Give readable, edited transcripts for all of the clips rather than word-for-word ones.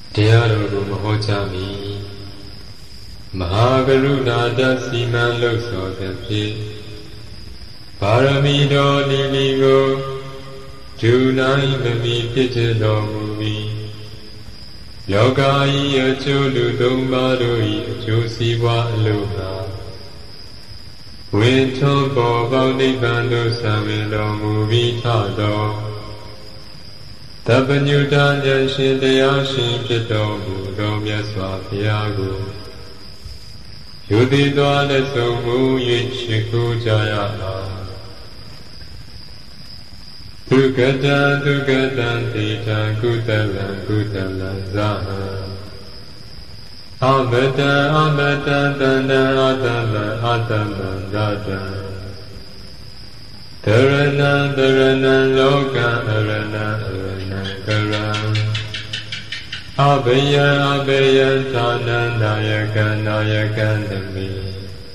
Dialogo Mahojami Mahagarunada Siman Loso Depi Paramido Niligo Junai Mami Pitelo Muvi Yogai Acholu Dombaroi Josiwa Aloha Winton Bobo Nibando Samilo Muvi Tado Tapanyuta Yanshin Dayashin Pito Mudo Myaswa Piago Yudidwa Leso Mu Yichiku Jaya Dugatan Dugatan Titan Kutalan Kutalan Zaha Amatan Amatan Tandan Ataman Ataman Dadan Dharanan Dharanan Loka Dharanan Dharanan Karan Abhayan Abhayan Tanan Nayakan Nayakan Dami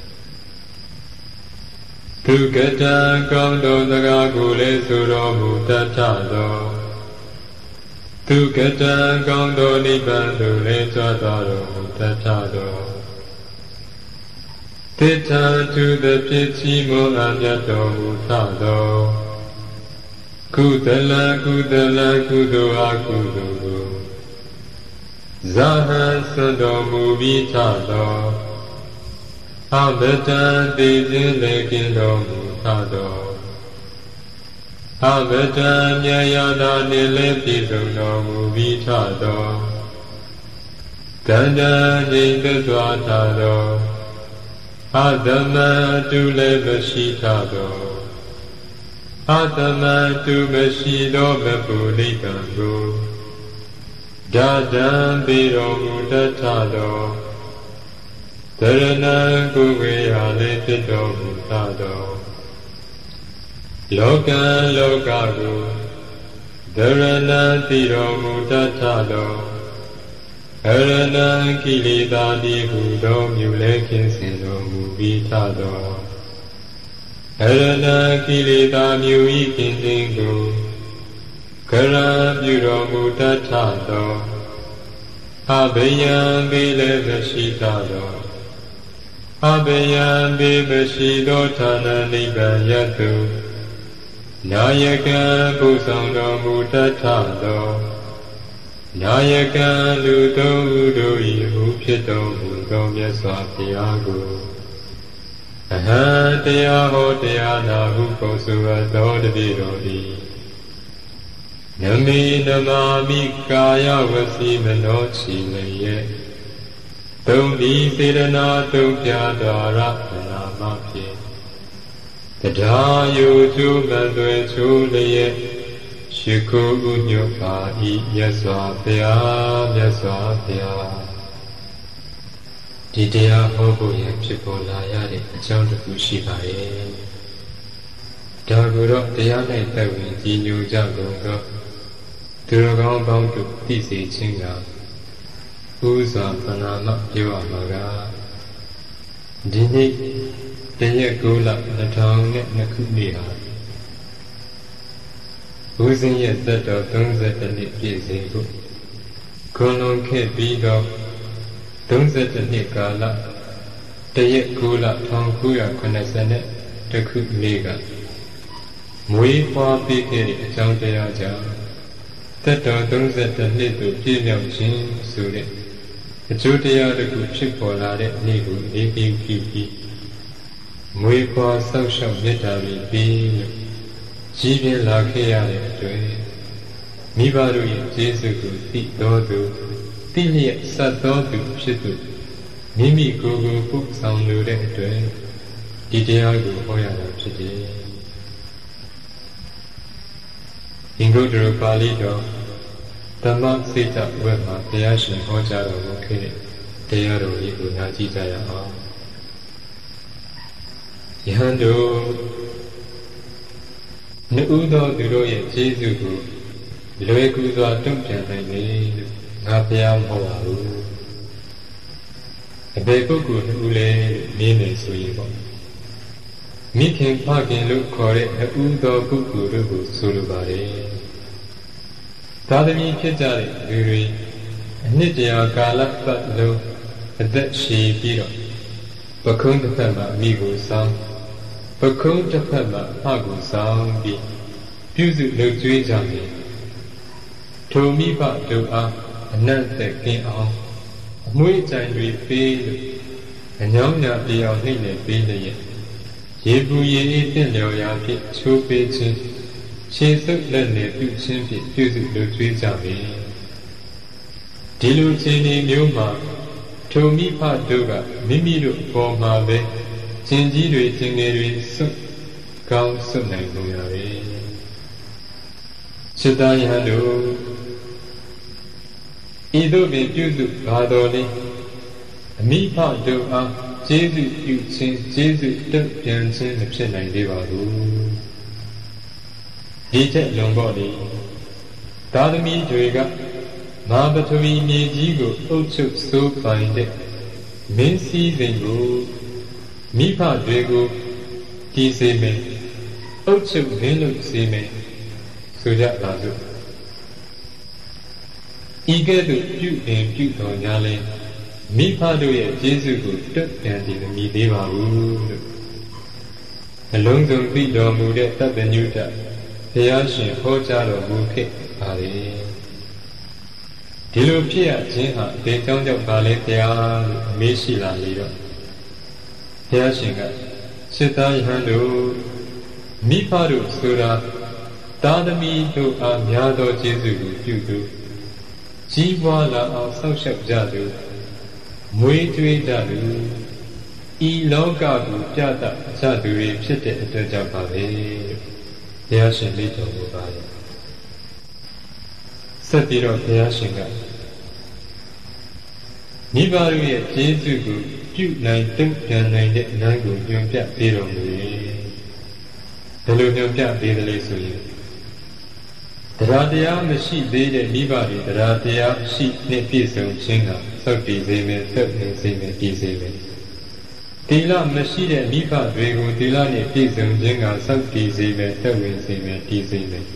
Dugatan Kondo Nagagule Suro Mutatado Dugatan Kondo Nibandule Tadaro Mutatado Titan to the Pichimo Anyato Mutado Kudala Kudala Kudo Akudo Zahan Sando Muvitado Abatan Dizin Lekindo Mutado Abatan Yayada Nilepizuno Muvitado Danda Jindadwatado Adama tu le mashitado Adama tu mashido mepulikango Dadam biro mudatado Dharana gugayale pito mutado Loka lokago Dharana tiro mudatado Harana Kilita di Hudo Mulekin Sino Mubitado Harana Kilita Muikin Dingo Kara Buro Mutatado Abhayan Bile Vashitado Abhayan Bibashido Tana Nibayatu Nayaka Busando Mutatado Nayaka Ludo Udo Ihu Pito Mudo Myaswa Piago Aha Dea Ho Dea Nahu Kosuwa Dodavido I Nami Namami Kaya Vasi Manochi Leye Tumbi Sidana Tumpya Dara Namapye Tada Yuju Mandwe Chuleye Shiku Unyopa I Myaswa Phaya Myaswa Phaya Diတရားဟောဖို့ရန်ဖြစ်ပေါ်လာရတဲ့အကြောင်းတစ်ခုရှိပါတယ်။ဒါကိုတော့တရား၌သက်ဝင်ကြီးညိုကြကုန်သောသူတော်ကောင်းပေါင်းတို့သိစေခြင်းကဥစွာပဏာမပြောရမှာကဒီနေ့တရက်9လ2002ခုနှစ်ဟာဦးစင်းရဲ့သက်တော်32နှစ်ပြည့်စဉ်ကိုခွန်လွန်ခဲ့ပြီးတော့32နှစ်ကာလတရက်9လ1980ခုနှစ်ကမွေးဖွားပြီးခဲ့တဲ့အကြောင်းတရားကြောင့်သက်တော်32နှစ်သို့ပြည့်မြောက်ခြင်းဆိုတဲ့အကျိုးတရားတစ်ခုဖြစ်ပေါ်လာတဲ့နေ့ကိုအေးအေးကြည့်ပြီးမွေးဖွားဆောက်ရှောက်မြတ်တာပြီးလို့ကြီးပြင်းလာခဲ့ရတဲ့အတွက်မိဘတို့ရဲ့ကျေးဇူးကိုသိတော်သူသိလျက်ဆက်တော်သူဖြစ်သူမိမိကိုယ်ကိုပို့ဆောင်လိုတဲ့အတွက်ဒီတရားကိုဟောရတာဖြစ်တယ်။အင်္ဂုတ္တရပါဠိတော်ဓမ္မစိတ္တဝက်မှာဘုရားရှင်ဟောကြားတော်မူခဲ့တဲ့တရားတော်ကြီးကိုနားကြည့်ကြရအောင်။ယဟန်တို့နှစ်ဦးသောသူတို့ရဲ့ကျေးဇူးကိုလွယ်ကူစွာတုံ့ပြန်နိုင်လေလို့ငါဘုရားမဟုတ်ပါဘူးအဘယ်ပုဂ္ဂိုလ်နှစ်ဦးလဲနည်းနေဆိုရင်ပေါ့မိခင်ဖခင်လို့ခေါ်တဲ့နှစ်ဦးသောပုဂ္ဂိုလ်တို့ကိုဆိုလိုပါတယ်သာသမီဖြစ်ကြတဲ့လူတွေနှစ်တရားကာလပတ်လုံးအသက်ရှည်ပြီးတော့ပခုံးတစ်ဖက်မှာမိကိုဆောင်ပခုံးတစ်ဖက်မှာဖကိုဆောင်ပြီးပြုစုလုပ်ကြွေးကြတယ်ထိုမိဘတို့အားအနတ်သက်ကင်းအောင်အမွှေးကြိုင်တွေပေးလို့အညောင်းညာပြေအောင်နှိမ့်နေပေးလျက်ရေပူရေအေးတင့်လျော်ရာဖြင့်ချိုးပေးခြင်းခြေဆုပ်လက်နဲ့ပြုခြင်းဖြင့်ပြုစုလုပ်ကြွေးကြပြီဒီလိုခြေနေမျိုးမှာထိုမိဖတို့ကမိမိတို့ပေါ်မှာပဲကျင်ကြီးတွေကျင်ငယ်တွေစွတ်ကောင်းစွတ်နိုင်ကုန်ရပြီစိတ္တယဟန်တို့ဤသို့ပင်ပြုစုပါတော်လေအမိဖတို့အားကျေးဇူးပြုခြင်းကျေးဇူးတုံ့ပြန်ခြင်းမဖြစ်နိုင်သေးပါဘူးဒီချက်လွန်တော့လေသာသမီတွေကမဟာပထဝီမြေကြီးကိုအုပ်ချုပ်စိုးပိုင်တဲ့မင်းစည်းစိမ်ကိုမိဖတွေကိုတည်စေမယ်အုပ်ချုပ်မင်းလုပ်စေမယ်ဆိုကြပါစို့ဤကဲ့သို့ပြုပြုတော်ညာလဲမိဖတို့ရဲ့ကျေးဇူးကိုတုံ့ပြန်တည်မည်သေးပါဘူးလို့အလုံးစုံသိတော်မူတဲ့တပ္ပညုတဘုရားရှင်ဟောကြားတော်မူခဲ့ပါလေဒီလိုဖြစ်ရခြင်းဟာဒီကြောင့်ကြောင့်ပါလေဘုရားလို့အမေးရှိလာလေတော့ဘုရားရှင်ကစိတ္တယဟန်တို့မိဖတို့ဆိုတာသာသမီတို့အားများသောကျေးဇူးကိုပြုသူကြီးပွားလာအောင်ဆောက်ရှောက်ကြသူမွေးကြွေးကြသူဤလောကကိုပြသကြသူတွေဖြစ်တဲ့အတွက်ကြောင့်ပါပဲဘုရားရှင်လေးတော်မူပါရဲ့ဆက်ပြီးတော့ဘုရားရှင်ကမိဘတို့ရဲ့ကျေးဇူးကိုပြုနိုင်တုံ့ပြန်နိုင်တဲ့အနိုင်ကိုညွှန်ပြပေးတော်မူ၏ဘယ်လိုညွှန်ပြပေးသလဲဆိုရင်တရားတရားမရှိသေးတဲ့မိဘတွေတရားတရားရှိနှင့်ပြည့်စုံခြင်းကစောင့်တည်စေမယ်သက်နေစေမယ်တည်စေမယ်သီလမရှိတဲ့မိဘတွေကိုသီလနဲ့ပြည့်စုံခြင်းကစောင့်တည်စေမယ်သက်ဝင်စေမယ်တည်စေမယ်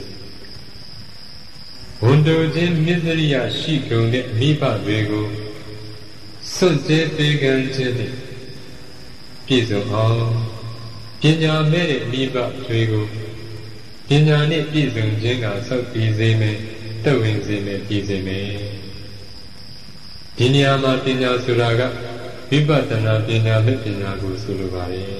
ဝန်တိုခြင်းမစ္စရိယရှိကုန်တဲ့မိဘတွေကိုစွန့်ကြဲပေးကမ်းခြင်းနဲ့ပြည့်စုံအောင်ပညာမဲ့တဲ့မိဘတွေကိုပညာနဲ့ပြည့်စုံခြင်းကစောင့်တည်စေမယ်သက်ဝင်စေမယ်တည်စေမယ်ဒီနေရာမှာပညာဆိုတာကဝိပဿနာပညာမဲ့ပညာကိုဆိုလိုပါတယ်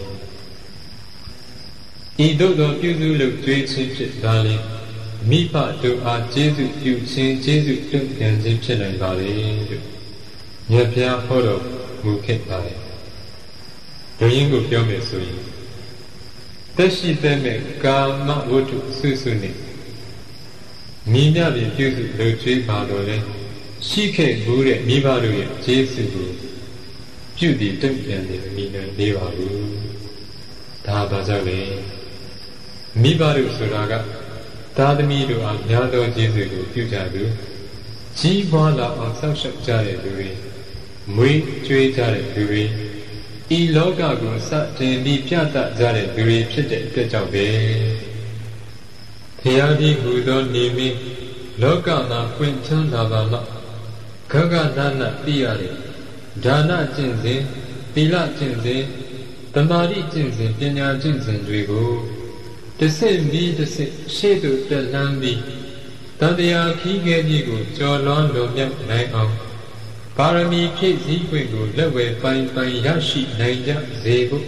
ဤသို့သောပြုစုလုပ်ကြွေးခြင်းဖြစ်ပါလေမိဘတို့အားကျေးဇူးပြုခြင်းကျေးဇူးတုံ့ပြန်ခြင်းဖြစ်နိုင်ပါလေလို့မြတ်ဗျာဟောတော်မူခဲ့ပါတယ်ဒုရင်းကိုပြောမယ်ဆိုရင်သက်ရှိသက်မဲ့ကာမဝတ္ထုဆွဆွနဲ့မိမြပြင်ပြုစုလုပ်ကြွေးပါတော့လေရှိခဲ့ဘူးတဲ့မိဘတို့ရဲ့ကျေးဇူးကိုပြုတည်တုံ့ပြန်နေမိနိုင်သေးပါဘူးဒါပါကြောင့်လေမိဘတို့ဆိုတာကသာသမီတို့အားများသောကျေးဇူးကိုပြုကြသူကြီးပွားလာအောင်ဆောက်ရှောက်ကြတဲ့သူတွေမွေးကြွေးကြတဲ့သူတွေဤလောကကိုစတင်ပြီးပြသကြတဲ့သူတွေဖြစ်တဲ့အတွက်ကြောင့်ပဲဘုရားဒီဟူသောနေမင်းလောကမှာပွင့်ချမ်းသာပါမှခဂနာနာသိရတယ်ဒါနကျင့်စဉ်သီလကျင့်စဉ်သမာဓိကျင့်စဉ်ပညာကျင့်စဉ်တွေကိုတဆင့်ပြီးတဆင့်ရှေ့သို့တက်လှမ်းပြီးတန်တရားခီးခဲ့ကြီးကိုကျော်လွန်လွန်မြောက်နိုင်အောင်ပါရမီဖြည့်စည်းခွင့်ကိုလက်ဝဲပိုင်ပိုင်ရရှိနိုင်ကြစေဖို့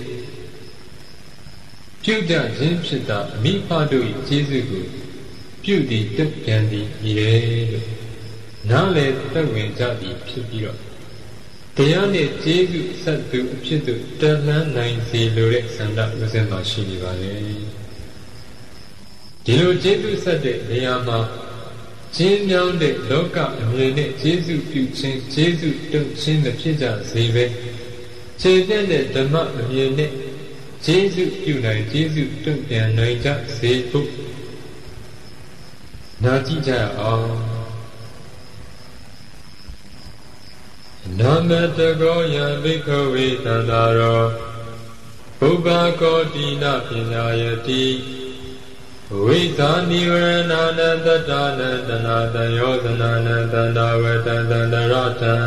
ပြုကြခြင်းဖြစ်တာမိဖတို့၏ကျေးဇူးကိုပြုတည်တုံ့ပြန်သည်ဤတယ်လို့နားလည်သက်ဝင်ကြသည်ဖြစ်ပြီးတော့တရားနဲ့ကျေးဇူးဆက်သူအဖြစ်သို့တက်လှမ်းနိုင်စေလိုတဲ့ဆန္ဒဥစဉ်မှာရှိနေပါလေဒီလိုကျေးဇူးဆက်တဲ့နေရာမှာကျင်းမြောင်းတဲ့လောကအမြင်နဲ့ကျေးဇူးပြုခြင်းကျေးဇူးတုံ့ခြင်းမဖြစ်ကြစေပဲခြေပြတ်တဲ့ဓမ္မအမြင်နဲ့ကျေးဇူးပြုနိုင်ကျေးဇူးတုံ့ပြန်နိုင်ကြစေဖို့နာကြည့်ကြအောင်နမတကောယံဘိက္ခဝေသန္တာရောဘုဗ္ဗကောတိနပညာယတိဝိဇာနိဝရဏနတတ္တနတနာတယောဇနာနတန္တဝတ္တတန္တရတံ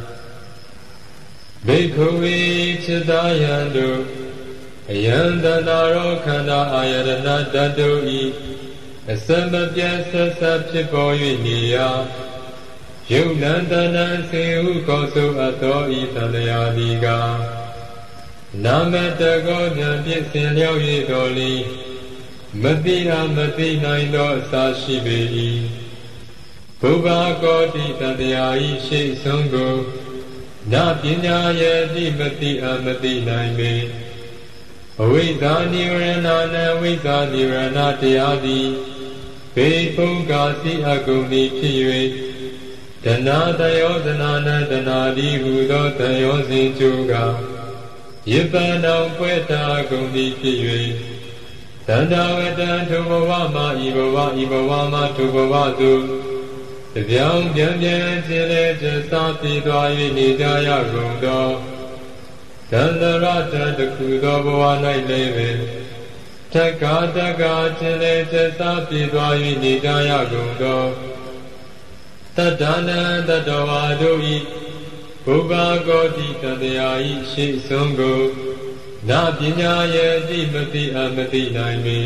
ဘိက္ခဝေจิตာယံတုအယံတန္တရောခန္ဓာအာယတနာတတုဤအစမပြတ်ဆက်ဆက်ဖြစ်ပေါ်၍နေရာယုတ်နံတဏံစေဟုကောဆိုအပ်သောဤသံဃာတိကနာမတကောဉာဏ်ဖြင့်ဆင်လျောက်၍တော်လီမသိအားမသိနိုင်သောအစာရှိပေ၏ဘုရားကောတိတတရားဤရှိဆုံးကိုနာပညာရဲ့တိမသိအားမသိနိုင်ပေအဝိဇ္ဇာနိဝရဏနာဝိဇ္ဇာနိဝရဏတရားသည်ဘေဘုကာစီအကုန်သည်ဖြစ်၍တဏှာတယောဇနာနတဏှာတိဟူသောတယောစဉ်ကျိုးကယပန္တောင်ပွဲတာကုန်သည်ဖြစ်၍တန္တဝတံထုဘဝမှာဤဘဝဤဘဝမှာထုဘဝသို့တပြောင်းပြန်ပြန်ခြင်းလဲကျစားပြီးသွား၍နေကြရကုန်သောတန္တရတံတခုသောဘဝ၌လည်းပင်တက္ကာတက္ကာခြင်းလဲကျစားပြီးသွား၍နေကြရကုန်သောတတ္တနာတတဝါတို့ဤဘုရားကောတိတတရားဤရှိဆုံးကိုနာပညာရဲ့တိမသိအမသိနိုင်ပေ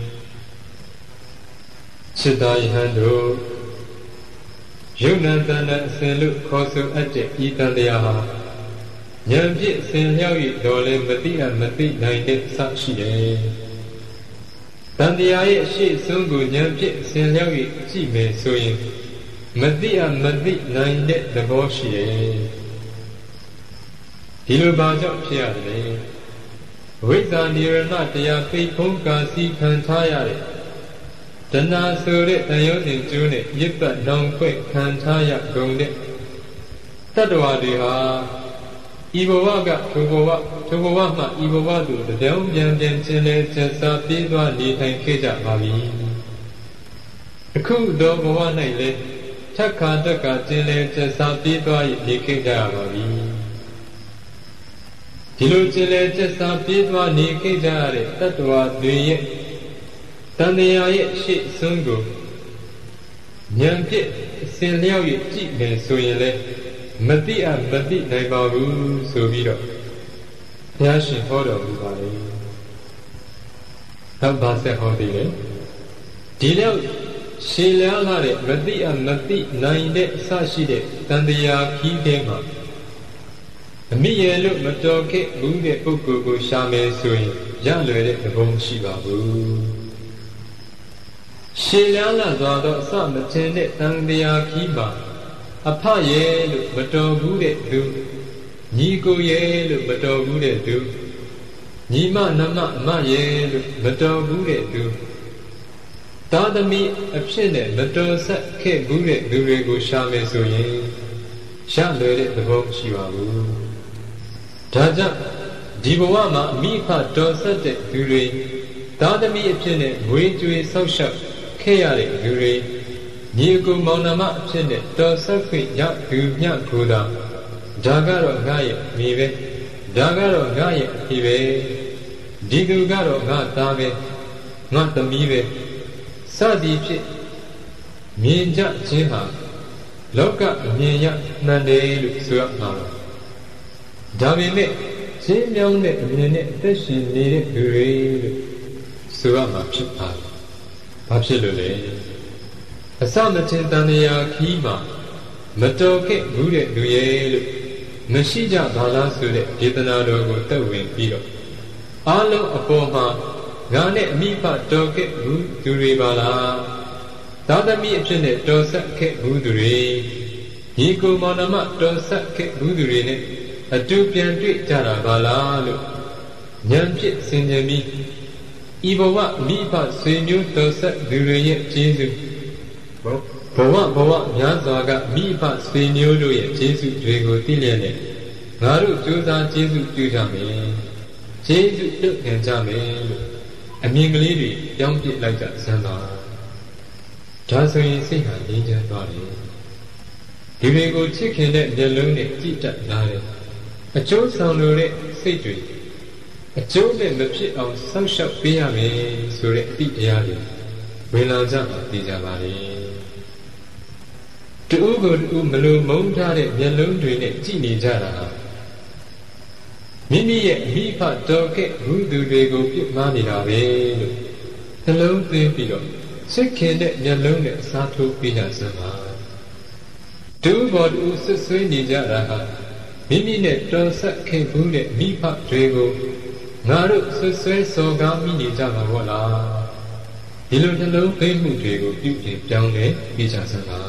စိတ္တယဟန်တို့ယုံနာတဏ္ဍအစဉ်လို့ခေါ်ဆိုအပ်တဲ့ဤတန်တရားဟာဉာဏ်ဖြင့်အစဉ်လျောက်၍တော်လည်းမသိအမသိနိုင်တဲ့အစရှိတယ်တန်တရားရဲ့အရှိဆုံးကိုဉာဏ်ဖြင့်အစဉ်လျောက်၍ကြည့်မယ်ဆိုရင်မသိအမသိနိုင်တဲ့သဘောရှိတယ်ဒီလိုဘာကြောင့်ဖြစ်ရတယ်ဝိဇ္ဇာနိရဏတရားပိတ်ဖုံးကာစီခံထားရတဲ့တဏှာဆိုတဲ့တန်ရုံးစဉ်ကျိုးနဲ့ရစ်ပတ်နောင်ခွဲ့ခံထားရကုန်တဲ့တတ္တဝါတွေဟာဤဘဝကထိုဘဝမှဤဘဝသို့တပြောင်းပြန်ပြန်ခြင်းလဲချက်စားပြေးသွားနေထိုင်ခဲ့ကြပါပြီအခုသောဘဝ၌လည်းထက်ခါတက်ကခြင်းလဲချက်စားပြေးသွားနေခဲ့ကြရပါပြီဒီလိုကျင်လည်ကျက်စားပြေးသွားနေခဲ့ကြရတဲ့တတ္တဝါတွေရဲ့တန်တရားရဲ့ရှေ့ဆုံးကိုဉာဏ်ဖြင့်အစဉ်လျောက်၍ကြည့်မယ်ဆိုရင်လည်းမသိအမသိနိုင်ပါဘူးဆိုပြီးတော့ဘုရားရှင်ဟောတော်မူပါလေ။နောက်ပါဆက်ဟောသေးတယ်။ဒီလောက်ရှည်လျားလာတဲ့မသိအမသိနိုင်တဲ့အစရှိတဲ့တန်တရားခီးတဲ့မှာအမိရလို့မတော်ခဲ့ဘူးတဲ့ပုဂ္ဂိုလ်ကိုရှာမယ်ဆိုရင်ရလွယ်တဲ့သဘောမရှိပါဘူးရှည်လျားလာသွားတော့အစမထင်တဲ့တန်တရားခီးပါအဖရဲ့လို့မတော်ဘူးတဲ့သူညီကိုရဲ့လို့မတော်ဘူးတဲ့သူညီမနမအမရဲ့လို့မတော်ဘူးတဲ့သူသာသမီအဖြစ်နဲ့မတော်ဆက်ခဲ့ဘူးတဲ့သူတွေကိုရှာမယ်ဆိုရင်ရလွယ်တဲ့သဘောမရှိပါဘူးဒါကြောင့်ဒီဘဝမှာအမိဖတော်ဆက်တဲ့သူတွေသာသမီအဖြစ်နဲ့ငွေကြွေဆောက်ရှောက်ခဲ့ရတဲ့သူတွေညီအကိုမောင်နှမအဖြစ်နဲ့တော်ဆက်ခွင့်ရသူမြတ်ကိုယ်သာဒါကတော့ငါရဲ့မိပဲဒါကတော့ငါရဲ့အဖေပဲဒီသူကတော့ငါသားပဲငါသမီးပဲစသည်ဖြင့်မြင်ကြခြင်းဟာလောကအမြင်ရမှန်တယ်လို့ဆိုရမှာပါဒါပေမဲ့ရှင်းမြောင်းတဲ့အမြင်နဲ့အသက်ရှင်နေတဲ့လူတွေလို့ဆိုရမှာဖြစ်ပါတယ်။ဘာဖြစ်လို့လဲ။အစမထင်တန်ရာခီးမှာမတော်ခဲ့ဘူးတဲ့လူရဲ့လို့မရှိကြပါလားဆိုတဲ့ဒေသနာတော်ကိုတက်ဝင်ပြီးတော့အားလုံးအပေါ်မှာငါနဲ့အမိဖတော်ခဲ့ဘူးသူတွေပါလား။သာသမီအဖြစ်နဲ့တော်ဆက်ခဲ့ဘူးသူတွေညီကိုမောင်နှမတော်ဆက်ခဲ့ဘူးသူတွေနဲ့အတူပြန်တွေ့ကြတာပါလားလို့ဉာဏ်ဖြင့်ဆင်ခြင်ပြီးဤဘဝမိဖဆွေမျိုးတော်ဆက်သူတွေရဲ့ကျေးဇူးဘဝများစွာကမိဖဆွေမျိုးတို့ရဲ့ကျေးဇူးတွေကိုသိလျက်နဲ့ငါတို့ကြိုးစားကျေးဇူးပြုကြမယ်ကျေးဇူးပြုခံကြမယ်လို့အမြင်ကလေးတွေပြောင်းပြစ်လိုက်ကြစမ်းပါဒါဆိုရင်စိတ်ဟာငြိမ်းချမ်းသွားတယ်ဒီတွေကိုချစ်ခင်တဲ့မျက်လုံးနဲ့ကြည့်တတ်လာတယ်အကျိုးဆောင်လို့တဲ့စိတ်တွေအကျိုးနဲ့မဖြစ်အောင်ဆောက်ရှောက်ပေးရမယ်ဆိုတဲ့အသည့်တရားတွေဝင်လာကြမှာသိကြပါလေတူကိုတူမလိုမုန်းထားတဲ့မျက်လုံးတွေနဲ့ကြည့်နေကြတာမိမိရဲ့အမိဖတော်ကဲ့ဘုသူတွေကိုပြစ်မှားနေတာပဲလို့နှလုံးသွင်းပြီးတော့စိတ်ခင်တဲ့မျက်လုံးနဲ့အစားထိုးပေးကြစမ်းပါတူဘောတူဆွဆွေးနေကြတာဟာမိမိနဲ့တော်ဆက်ခင်ဘူးတဲ့မိဖတွေကိုငါတို့ဆွဆွဲစော်ကားမိနေကြမှာပေါ့လားဒီလိုနှလုံးသွင်းမှုတွေကိုပြုပြင်ပြောင်းလဲပေးကြစမ်းပါ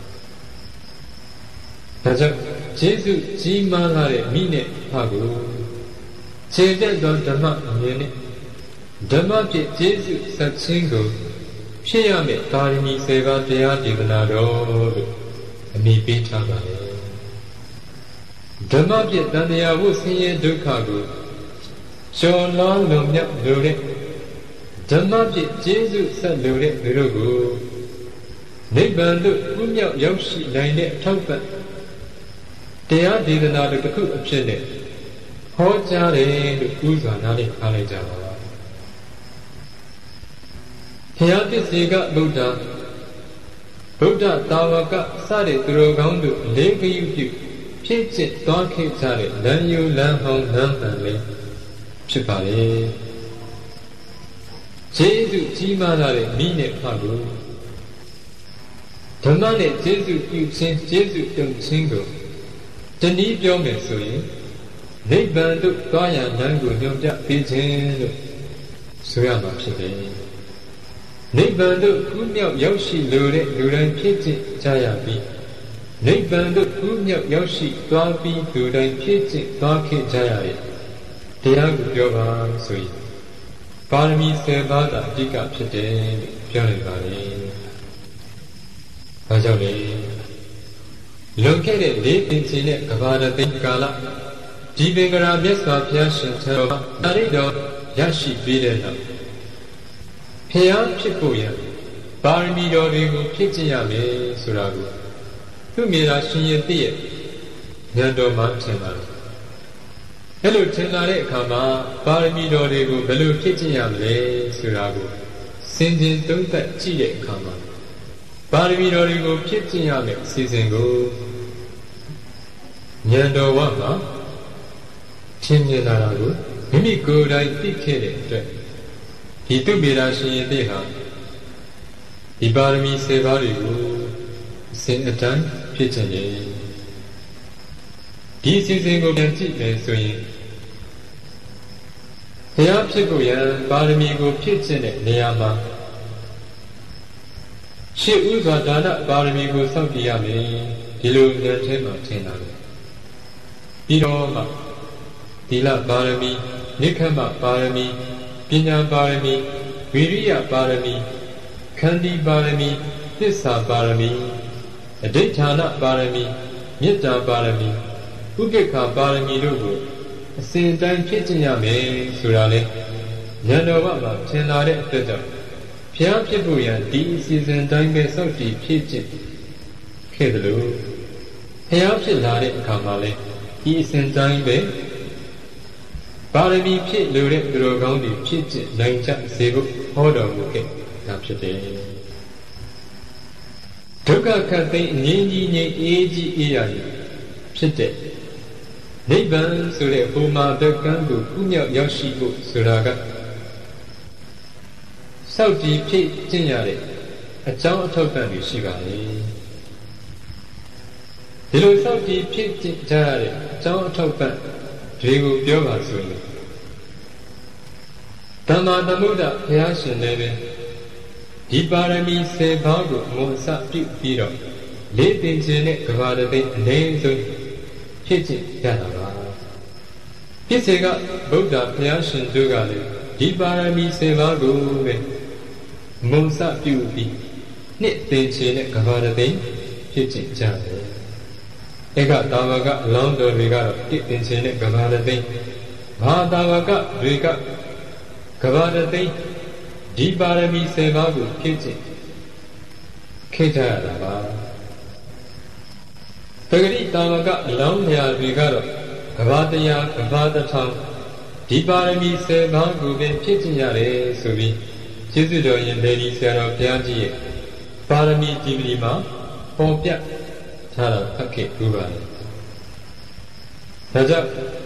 ဒါကြောင့်ယေရှုကြီးမားလာတဲ့မိနဲ့ဖကိုခြေတက်သောဓမ္မအမြင်နဲ့ဓမ္မဖြင့်ယေရှုဆက်ခြင်းကိုဖြစ်ရမယ့်ပါရမီ7ပါးတရားဒေသနာတော်လို့အမည်ပေးထားပါလေဓမ္မဖြင့်တန်တရားဝဆင်းရဲဒုက္ခကိုကျော်လွန်လွန်မြောက်လိုတဲ့ဓမ္မဖြင့်ယေရှုဆက်လိုတဲ့သူတို့ကိုနိဗ္ဗာန်သို့ကူးမြောက်ရောက်ရှိနိုင်တဲ့အထောက်ပံ့တရားဒေသနာတစ်ခုအဖြစ်နဲ့ဟောကြားတယ်လို့ဥစွာနားလည်ထားလိုက်ကြပါဘုရားတစ္ဆေကဗုဒ္ဓတာဝကစတဲ့သူတော်ကောင်းတို့လေးဂယုပြုဖြစ်ကျင့်သွားခဲ့ကြတဲ့လမ်းယူလမ်းဟောင်းလမ်းပန်လေးဖြစ်ပါလေကျေးဇူးကြီးမားလာတဲ့မိနဲ့ဖကိုဓမ္မနဲ့ကျေးဇူးပြုခြင်းကျေးဇူးတုံခြင်းကိုတနည်းပြောမယ်ဆိုရင်နိဗ္ဗာန်သို့သွားရလမ်းကိုညွှန်ပြပေးခြင်းလို့ဆိုရမှာဖြစ်တယ်နိဗ္ဗာန်သို့ကူးမြောက်ရောက်ရှိလိုတဲ့လူတိုင်းဖြစ်ကျင့်ကြရပြီးနိဗ္ဗာန်သို့ကူးမြောက်ရောက်ရှိသွားပြီးလူတိုင်းဖြစ်ကျင့်သွားခဲ့ကြရတဲ့တရားကိုပြောပါဆိုရင်ပါရမီ7ပါးသာအဓိကဖြစ်တယ်လို့ပြောနေပါလေဒါကြောင့်လေလွန်ခဲ့တဲ့၄ပင်ချီနဲ့ကဘာရသိကာလဒီပင်ကရာမြတ်စွာဘုရားရှင်ထံတော်အရိတော်ရရှိပြီးတဲ့နောက်ဖျားဖြစ်ဖို့ရပါရမီတော်တွေကိုဖြည့်ကျင့်ရမယ်ဆိုတာကိုသူမြေသာရှင်ရဲ့တည့်ရဲ့ဉာဏ်တော်မှထင်ပါတယ်အဲ့လိုထင်လာတဲ့အခါမှာပါရမီတော်တွေကိုဘယ်လိုဖြည့်ကျင့်ရမလဲဆိုတာကိုစဉ်းကျင်သုံးသပ်ကြည့်တဲ့အခါမှာပါရမီတော်တွေကိုဖြည့်ကျင့်ရမယ်အစီအစဉ်ကိုဉာဏ်တော်ဝမှာထင်မြင်လာတာကိုမိမိကိုယ်တိုင်သိခဲ့တဲ့အတွက်ဒီသူမေရာရှင်ရဲ့တဲ့ဟာဒီပါရမီ7ပါးတွေကိုအစဉ်အတိုင်းဖြစ်ခြင်းလေဒီအစီအစဉ်ကိုပြန်ကြည့်မယ်ဆိုရင်ဘုရားဖြစ်ဖို့ရန်ပါရမီကိုဖြည့်ခြင်းတဲ့နေရာမှာရှေ့ဥစွာဒါနပါရမီကိုစောင့်ကြည့်ရမယ်ဒီလိုဉာဏ်ထဲမှာထင်လာတယ်ပြီးတော့မှသီလပါရမီနိက္ခမပါရမီပညာပါရမီဝိရိယပါရမီခန္တီပါရမီသစ္စာပါရမီအဋိဌာဏပါရမီမေတ္တာပါရမီဥပေက္ခပါရမီတို့ကိုအစဉ်တိုင်းဖြည့်ကျင့်ရမယ်ဆိုတာလေဉာဏ်တော်မှာထင်လာတဲ့အတွက်ကြောင့်ဘုရားဖြစ်ဖို့ရန်ဒီအစီအစဉ်တိုင်းပဲစောင့်ကြည့်ဖြည့်ကျင့်ခဲ့တယ်လို့ဘုရားဖြစ်လာတဲ့အခါမှာလေဒီအစဉ်တိုင်းပဲပါရမီဖြည့်လိုတဲ့သူတော်ကောင်းတွေဖြည့်ကျင့်နိုင်ကြစေဖို့ဟောတော်မူခဲ့တာဖြစ်တယ်ဒုက္ခခတ်သိမ်းငြိမ်းကြီးငြိမ်းအေးကြီးအေးရည်ဖြစ်တဲ့နိဗ္ဗာန်ဆိုတဲ့ဘုမာဘက်ကံကိုကုမြောက်ရောက်ရှိဖို့ဆိုတာကစောင့်ကြည့်ဖြည့်ကျင့်ရတဲ့အကြောင်းအထောက်ပံ့တွေရှိပါလေဒီလိုစောင့်ကြည့်ဖြည့်ကျင့်ကြရတဲ့အကြောင်းအထောက်ပံ့တွေကိုပြောပါဆိုရင်ဓမ္မသမုဒ္ဒဘုရားရှင်လည်းပဲဒီပါရမီ7ပါးကိုအမွန်အစပြုပြီးတော့လေးပင်ခြင်းနဲ့ကဘာတသိအနည်းဆုံးဖြစ်ကျင့်ရတာပါဖြစ်စေကဗုဒ္ဓဘုရားရှင်တို့ကလည်းဒီပါရမီ7ပါးကိုပဲအမွန်အစပြုပြီးနှစ်ပင်ခြင်းနဲ့ကဘာတသိဖြစ်ကျင့်ကြတယ်ဧကတာဝကအလောင်းတော်တွေကတော့တစ်ပင်ခြင်းနဲ့ကဘာတသိမဟာတာဝကတွေကကဘာတသိဒီပါရမီ7ပါးကိုဖြည့်ကျင့်ခေတ္တရတာပါတဂရိတာဝကအလောင်းများတွေကတော့ကဘာတရားကဘာတစ်ထောင်ဒီပါရမီ7ပါးကိုပဲဖြည့်ကျင့်ရတယ်ဆိုပြီးကျေးဇူးတော်ရင်လေဒီဆရာတော်ဘုရားကြီးရဲ့ပါရမီဒီပလီမှာပေါ်ပြထားတာဖတ်ခဲ့ပြီးပါတယ်ဒါကြောင့်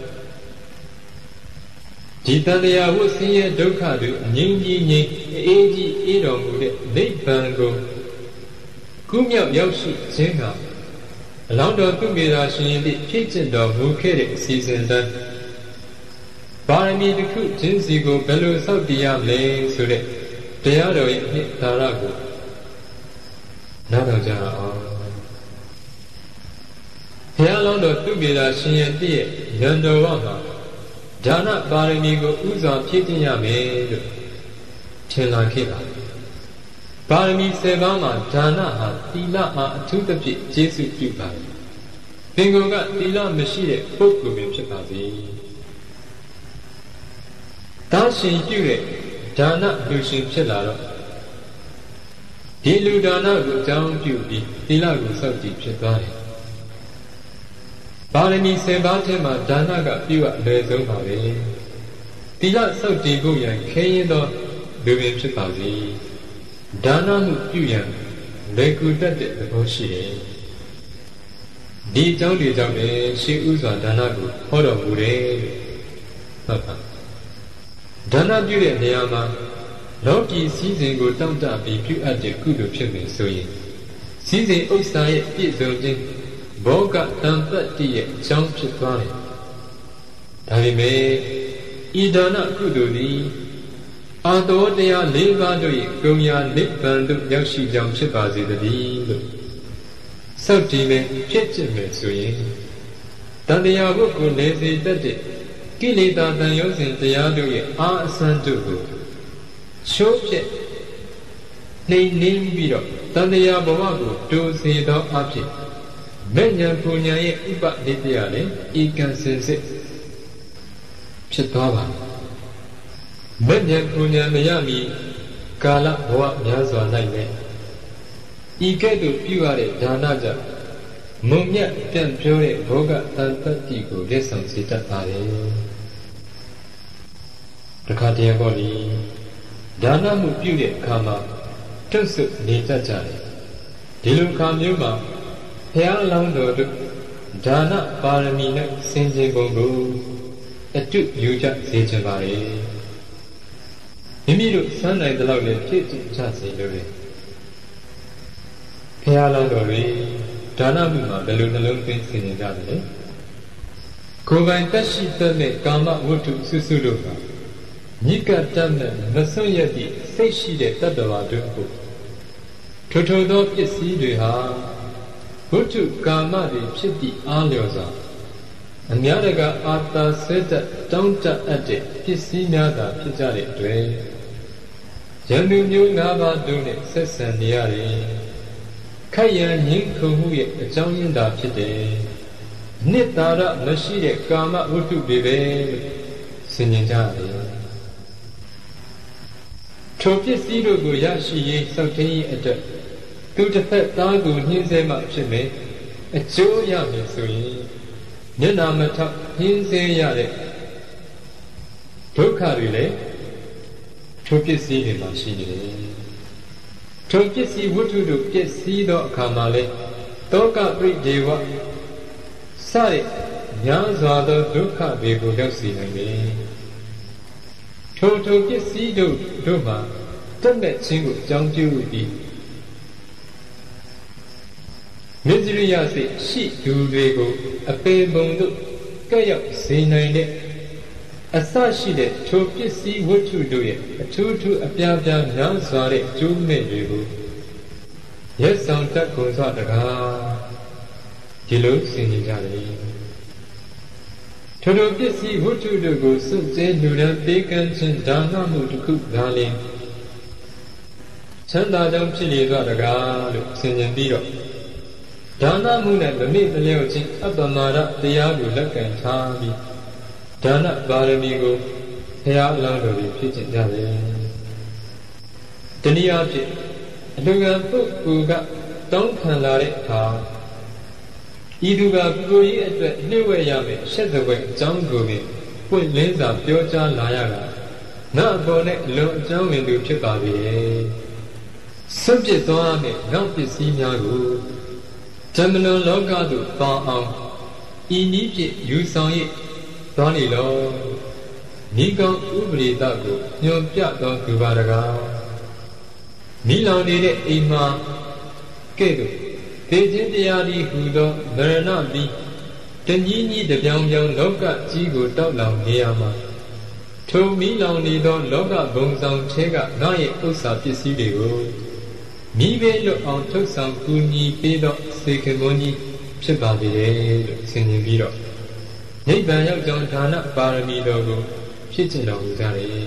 ဒီတန်တရားဝဆင်းရဲဒုက္ခတို့အငြိမ့်ကြီးငြိမ့်အေးကြီးအေးတော်မူတဲ့နိဗ္ဗာန်ကိုကုမြောက်ရောက်ရှိခြင်းကအလောင်းတော်သူမေသာရှင်ရင်ဖြည့်ကျင့်တော်မူခဲ့တဲ့အစီအစဉ်တိုင်းပါရမီတစ်ခုချင်းစီကိုဘယ်လိုစောင့်တည်ရမလဲဆိုတဲ့တရားတော်ရဲ့အနှစ်သာရကိုနားထောင်ကြအောင်ဘုရားလောင်းတော်သူမေသာရှင်ရင်ရဲ့ရန်တော်ဝမှာဒါနပါရမီကိုဥစွာဖြည့်ကျင့်ရမယ်လို့ထင်လာခဲ့ပါပါရမီ7ပါးမှာဒါနဟာသီလအားအထူးသဖြင့်ကျေးဇူးပြုပါတယ်သင်္ကိုယ်ကသီလမရှိတဲ့ပုဂ္ဂိုလ်ပင်ဖြစ်ပါစေဒါရှင်ပြုတဲ့ဒါနလူရှင်ဖြစ်လာတော့ဒီလူဒါနကိုအကြောင်းပြုပြီးသီလကိုစောင့်ကြည့်ဖြစ်သွားတယ်ပါရမီ7ပါးထဲမှာဒါနကပြုအပ်လွယ်ဆုံးပါပဲသီလစောင့်ကြည့်ဖို့ရန်ခဲရင်သောလူပင်ဖြစ်ပါစေဒါနမှုပြုရန်လွယ်ကူတတ်တဲ့သဘောရှိတယ်ဒီအကြောင်းတွေကြောင့်လည်းရှေးဥစွာဒါနကိုဟောတော်မူတယ်လို့ဟုတ်ပါဒါနပြုတဲ့နေရာမှာလောကီစည်းစိမ်ကိုတောင့်တပြီးပြုအပ်တဲ့ကုသိုလ်ဖြစ်မယ်ဆိုရင်စည်းစိမ်ဥစ္စာရဲ့ပြည့်စုံခြင်းဘောဂတံပတ္တိရဲ့အကြောင်းဖြစ်သွားတယ်ဒါပေမဲ့ဤဒါနကုသိုလ်သည်အာတောတရား၄ပါးတို့၏ကုန်ရာနိဗ္ဗာန်သို့ရောက်ရှိကြောင်းဖြစ်ပါစေတည်းလို့စောင့်တည်မယ်ဖြစ်ကျင့်မယ်ဆိုရင်တန်တရားဘုကိုနေစေတတ်တဲ့ကိလေသာတန်ရုံးစဉ်တရားတို့ရဲ့အာအစမ်းတို့ကိုချိုးပြက်နှိမ်နှင်းပြီးတော့တန်တရားဘဝကိုတိုးစေသောအဖြစ်မဲ့ညာပူညာရဲ့ဥပနိတ္တရလည်းဧကံစင်စစ်ဖြစ်သွားပါမဲ့ညာပူညာမရမီကာလဘဝများစွာ၌လည်းဤကဲ့သို့ပြုရတဲ့ဒါနကြောင့်မုံမြတ်ပြန်ပြောတဲ့ဘောဂတန်တတိကိုလက်ဆောင်စေတတ်ပါတယ်တခါတည်းပေါ့လေဒါနမှုပြုတဲ့အခါမှာတွတ်ဆုနေတတ်ကြတယ်ဒီလိုအခါမျိုးမှာဘုရားအလောင်းတော်တို့ဒါနပါရမီနဲ့ဆင်ခြင်ပုံကိုအတုယူကြစေချင်ပါလေမိမိတို့စမ်းနိုင်တဲ့လောက်နဲ့ဖြည့်ကျင့်ကြစေလို့လေဘုရားအလောင်းတော်တွေဒါနမှုမှာဘယ်လိုနှလုံးသွင်းဆင်ခြင်ကြတယ်လဲကိုယ်ပိုင်တက်ရှိတတ်တဲ့ကာမဝတ္ထုစုစုတို့ကညိကတတ်တဲ့မဆွံ့ရသည့်စိတ်ရှိတဲ့တတ္တဝါတို့ကိုထိုထိုသောပစ္စည်းတွေဟာဝတ္ထုကာမတွေဖြစ်သည့်အားလျော်စွာအများတကာအာသာဆွဲတတ်တောင်းတအပ်တဲ့ပစ္စည်းများသာဖြစ်ကြတဲ့အတွက်ယန္တုမျိုး၅ပါးတို့နဲ့ဆက်ဆံနေရတယ်ခိုက်ရန်ငြင်းခုန်မှုရဲ့အကြောင်းရင်းသာဖြစ်တယ်။နှစ်သာရမရှိတဲ့ကာမဝတ္ထုတွေပဲလို့ဆင်ခြင်ကြတယ်။ထိုပစ္စည်းတို့ကိုရရှိရေးစောင့်ထင်းရေးအတွက်သူတစ်ဖက်သားကိုနှင်းဆဲမှဖြစ်မယ်။အကျိုးရမယ်ဆိုရင်မျက်နာမထောက်နှင်းဆဲရတဲ့ဒုက္ခတွေလည်းထိုပစ္စည်းတွေမှာရှိနေတယ်။ထိုပစ္စည်းဝတ္ထုတို့ပစ္စည်းသောအခါမှာလည်းတောကပရိဒေဝစတဲ့ညာစွာသောဒုက္ခတွေကိုရောက်စေနိုင်တယ်။ထိုပစ္စည်းတို့မှာတက်မဲ့ခြင်းကိုအကြောင်းပြုပြီးမေဇရိယစိတ်ရှိသူတွေကိုအပေပုံတို့ကဲ့ရောက်စေနိုင်တဲ့အစရှိတဲ့ထိုပစ္စည်းဝတ္ထုတို့ရဲ့အထူးထူးအပြားပြားများစွာတဲ့ကျိုးမဲ့တွေကိုရက်ဆောင်တတ်ကုန်စွာတကားဒီလိုဆင်ခြင်ကြတယ်ထိုပစ္စည်းဝတ္ထုတို့ကိုစွန့်ကြဲလူရန်ပေးကမ်းခြင်းဒါနမှုတစ်ခုသာလျှင်ချမ်းသာကြောင်းဖြစ်လေသောတကားလို့ဆင်ခြင်ပြီးတော့ဒါနမှုနဲ့မမေ့မလျော့ခြင်းအပ္ပမာဒတရားကိုလက်ကင်ထားပြီးဒါနပါရမီကိုဘုရားအလောင်းတော်ကြီးဖြစ်ကျင့်ကြတယ်။တနည်းအားဖြင့်အလူကံပုဂ္ဂိုလ်ကတောင်းခံလာတဲ့အခါဤသူကကိုယ်ကြီးအတွက်နှိမ့်ဝဲရမယ်ရှက်တဲ့ဘက်အကြောင်းကိုပင်ပွင့်လင်းစွာပြောကြားလာရတာငါအပေါ်နဲ့လွန်အကြောင်းဝင်သူဖြစ်ပါပေတယ်စွန့်ပစ်သွားမယ့်ငါပစ္စည်းများကိုဓမ္မလွန်လောကသို့ပေါအောင်ဤနည်းဖြင့်ယူဆောင်၍သွားလေလောမိကောင်းဥပရိသကိုညွန်ပြသောသူပါတကားမိလောင်နေတဲ့အိမ်မှာကဲ့သို့သေခြင်းတရားသည်ဟူသောမရဏပြီးတညီးညီးတပြောင်ပြောင်လောကကြီးကိုတောက်လောင်နေရမှာထိုမိလောင်နေသောလောကဘုံဆောင်ထဲကငါရဲ့ဥစ္စာပစ္စည်းတွေကိုမိဘလွတ်အောင်ထုတ်ဆောင်ကူညီပေးသောစေခင်မွန်းကြီးဖြစ်ပါလေလို့ဆင်ခြင်ပြီးတော့နိဗ္ဗာန်ရောက်ကြောင်းဒါနပါရမီတော်ကိုဖြစ်ကျင်တော်မူကြတယ်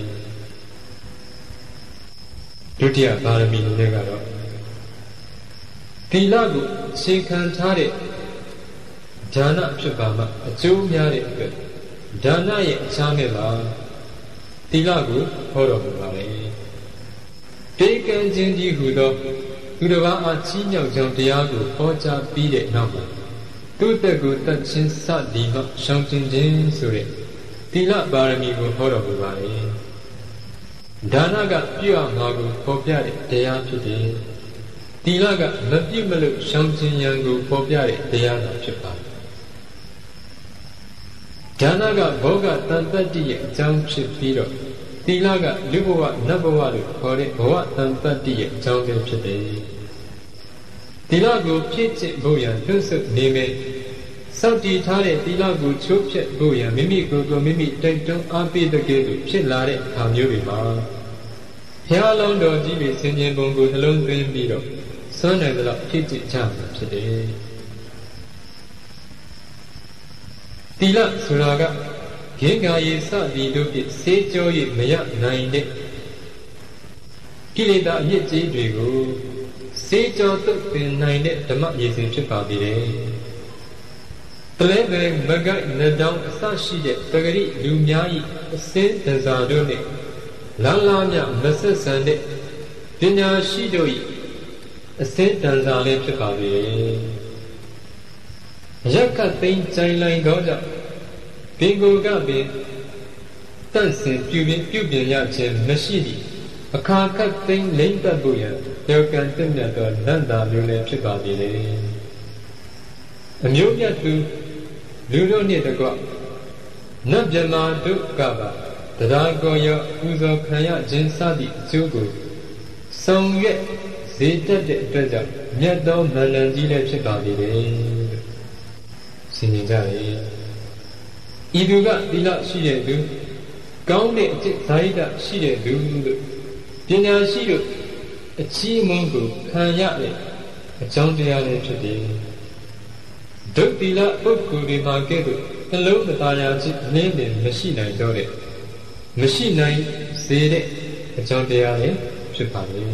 ဒုတိယပါရမီနဲ့ကတော့သီလကိုအခြေခံထားတဲ့ဒါနဖြစ်ပါမှအကျိုးများတဲ့အတွက်ဒါနရဲ့အခြားမဲ့ပါသီလကိုဟောတော်မူပါလေတေကံခြင်းကြီးဟူသောသူတစ်ပါးအားချီးမြှောက်ကြောင်းတရားကိုဟောကြားပြီးတဲ့နောက်မှာသူ့တက်ကိုတတ်ချင်းစသည်မှရှောင်ကျဉ်ခြင်းဆိုတဲ့သီလပါရမီကိုဟောတော်မူပါလေဒါနကပြုရမှာကိုဖော်ပြတဲ့တရားဖြစ်တယ်သီလကမပြုမလို့ရှောင်ကျဉ်ရန်ကိုဖော်ပြတဲ့တရားသာဖြစ်ပါတယ်ဒါနကဘောဂတန်တတ္တိရဲ့အကြောင်းဖြစ်ပြီးတော့သီလကလူဘဝနတ်ဘဝလို့ခေါ်တဲ့ဘဝတန်တတ္တိရဲ့အကြောင်းပဲဖြစ်တယ်သီလကိုဖြည့်ကျင့်ဖို့ရန်လွတ်ဆွနေမယ်စောင့်တည်ထားတဲ့သီလကိုချိုးဖျက်ဖို့ရန်မိမိကိုယ်ကိုမိမိတိုက်တွန်းအားပေးတဲ့ကဲ့သို့ဖြစ်လာတဲ့အခါမျိုးတွေမှာဘုရားလုံးတော်ကြီးတွေဆင်ခြင်ပုံကိုနှလုံးသွင်းပြီးတော့စွမ်းနိုင်သလောက်ဖြည့်ကျင့်ကြမှာဖြစ်တယ်သီလဆိုတာကဂင်္ဂါယေစသည်တို့ဖြင့်ဆေးကြော၍မရနိုင်တဲ့ကိလေသာအမြစ်ကြီးတွေကိုဆေးကြောတုတ်ပင်နိုင်တဲ့ဓမ္မရည်စင်ဖြစ်ပါသေးတယ်။တလဲပဲမဂ္ဂနတောင်အစရှိတဲ့ပဂရိလူများ၏အစင်းတန်စာတို့နှင့်လာလာမြမဆက်ဆံတဲ့ပညာရှိတို့၏အစင်းတန်စာလည်းဖြစ်ပါသေးတယ်။ရက်ကသိမ်းကြိုင်လိုက်သောကြောင့်ဘင်ကိုကပင်တန့်စင်ပြုပြင်ရခြင်းမရှိသည့်အခါခတ်သိမ်းလိမ့်ပတ်ဖို့ရန်ယောကံတင့်မြတ်သောနန္တာမျိုးလည်းဖြစ်ပါသေးတယ်အမျိုးမြတ်သူလူတို့နှင့်တကွနတ်မြမာတို့ကပါတရားကိုရောပူဇော်ခံရခြင်းစသည့်အကျိုးကိုဆောင်ရွက်စေတတ်တဲ့အတွက်ကြောင့်မြတ်သောမန္တန်ကြီးလည်းဖြစ်ပါသေးတယ်ဆင်ခြင်ကြရေဤသူကသီလရှိတဲ့သူကောင်းတဲ့အကျင့်ဇာတိရှိတဲ့သူလို့ပညာရှိတို့အချီးမွမ်းကိုခံရတဲ့အကြောင်းတရားလည်းဖြစ်တယ်ဒုသီလပုဂ္ဂိုလ်တွေမှာကဲ့သို့နှလုံးမသားရခြင်းအနည်းငယ်မရှိနိုင်တော့တဲ့မရှိနိုင်စေတဲ့အကြောင်းတရားလည်းဖြစ်ပါလေ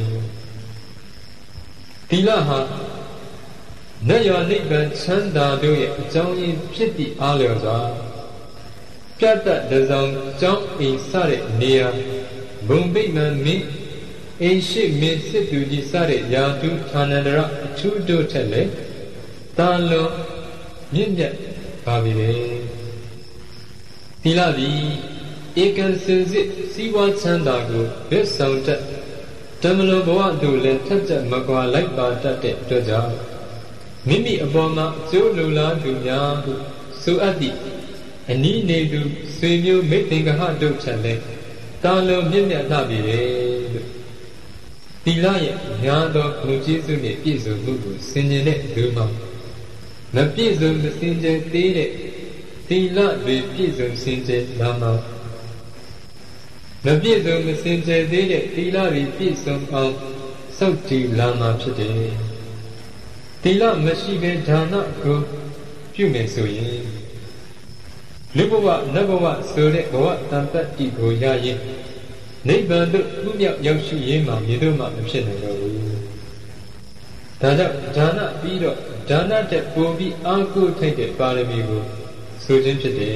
သီလဟာနတ်ရောနိဗ္ဗာန်ချမ်းသာတို့ရဲ့အကြောင်းရင်းဖြစ်သည့်အားလျော်စွာပြတ်တတ်တဲ့ဆောင်ကျောင်းအိမ်စတဲ့နေရာဘုံဗိမာန်မင်းအိမ်ရှိမင်းစစ်သူကြီးစတဲ့ယာတုဌာနန္ဒရအထူးတို့ထက်လည်းတာလွန်မြင့်မြတ်ပါပြီလေသီလသည်ဧကံစင်စစ်စီးပွားချမ်းသာကိုဘက်ဆောင်တတ်ဓမ္မလိုဘဝတို့လည်းထက်ချက်မကွာလိုက်ပါတတ်တဲ့အတွက်ကြောင့်မိမိအပေါ်မှာအကျိုးလိုလားသူများဟုဆိုအပ်သည့်အနည်းနေသူဆွေမျိုးမိတ်သင်္ကဟတို့ချက်လဲတာလုံးမြင့်မြတ်လှပြီလေလို့သီလရဲ့များသောဂုဏ်ကျေးဇူးနဲ့ပြည့်စုံမှုကိုဆင်ခြင်တဲ့သူမှမပြည့်စုံမစင်ကြယ်သေးတဲ့သီလတွေပြည့်စုံစင်ကြယ်လာမှာမပြည့်စုံမစင်ကြယ်သေးတဲ့သီလတွေပြည့်စုံအောင်စောင့်ကြည့်လာမှာဖြစ်တယ်သီလမရှိဘဲဒါနကိုပြုမယ်ဆိုရင်လူဘဝနတ်ဘဝဆိုတဲ့ဘဝတန်တတ္တိကိုရရင်နိဗ္ဗာန်သို့ဥမြောက်ရောက်ရှိရေးမှာမြေတို့မှမဖြစ်နိုင်တော့ဘူးဒါကြောင့်ဒါနပြီးတော့ဒါနတဲ့ပိုပြီးအားကိုးထိုက်တဲ့ပါရမီကိုဆိုခြင်းဖြစ်တယ်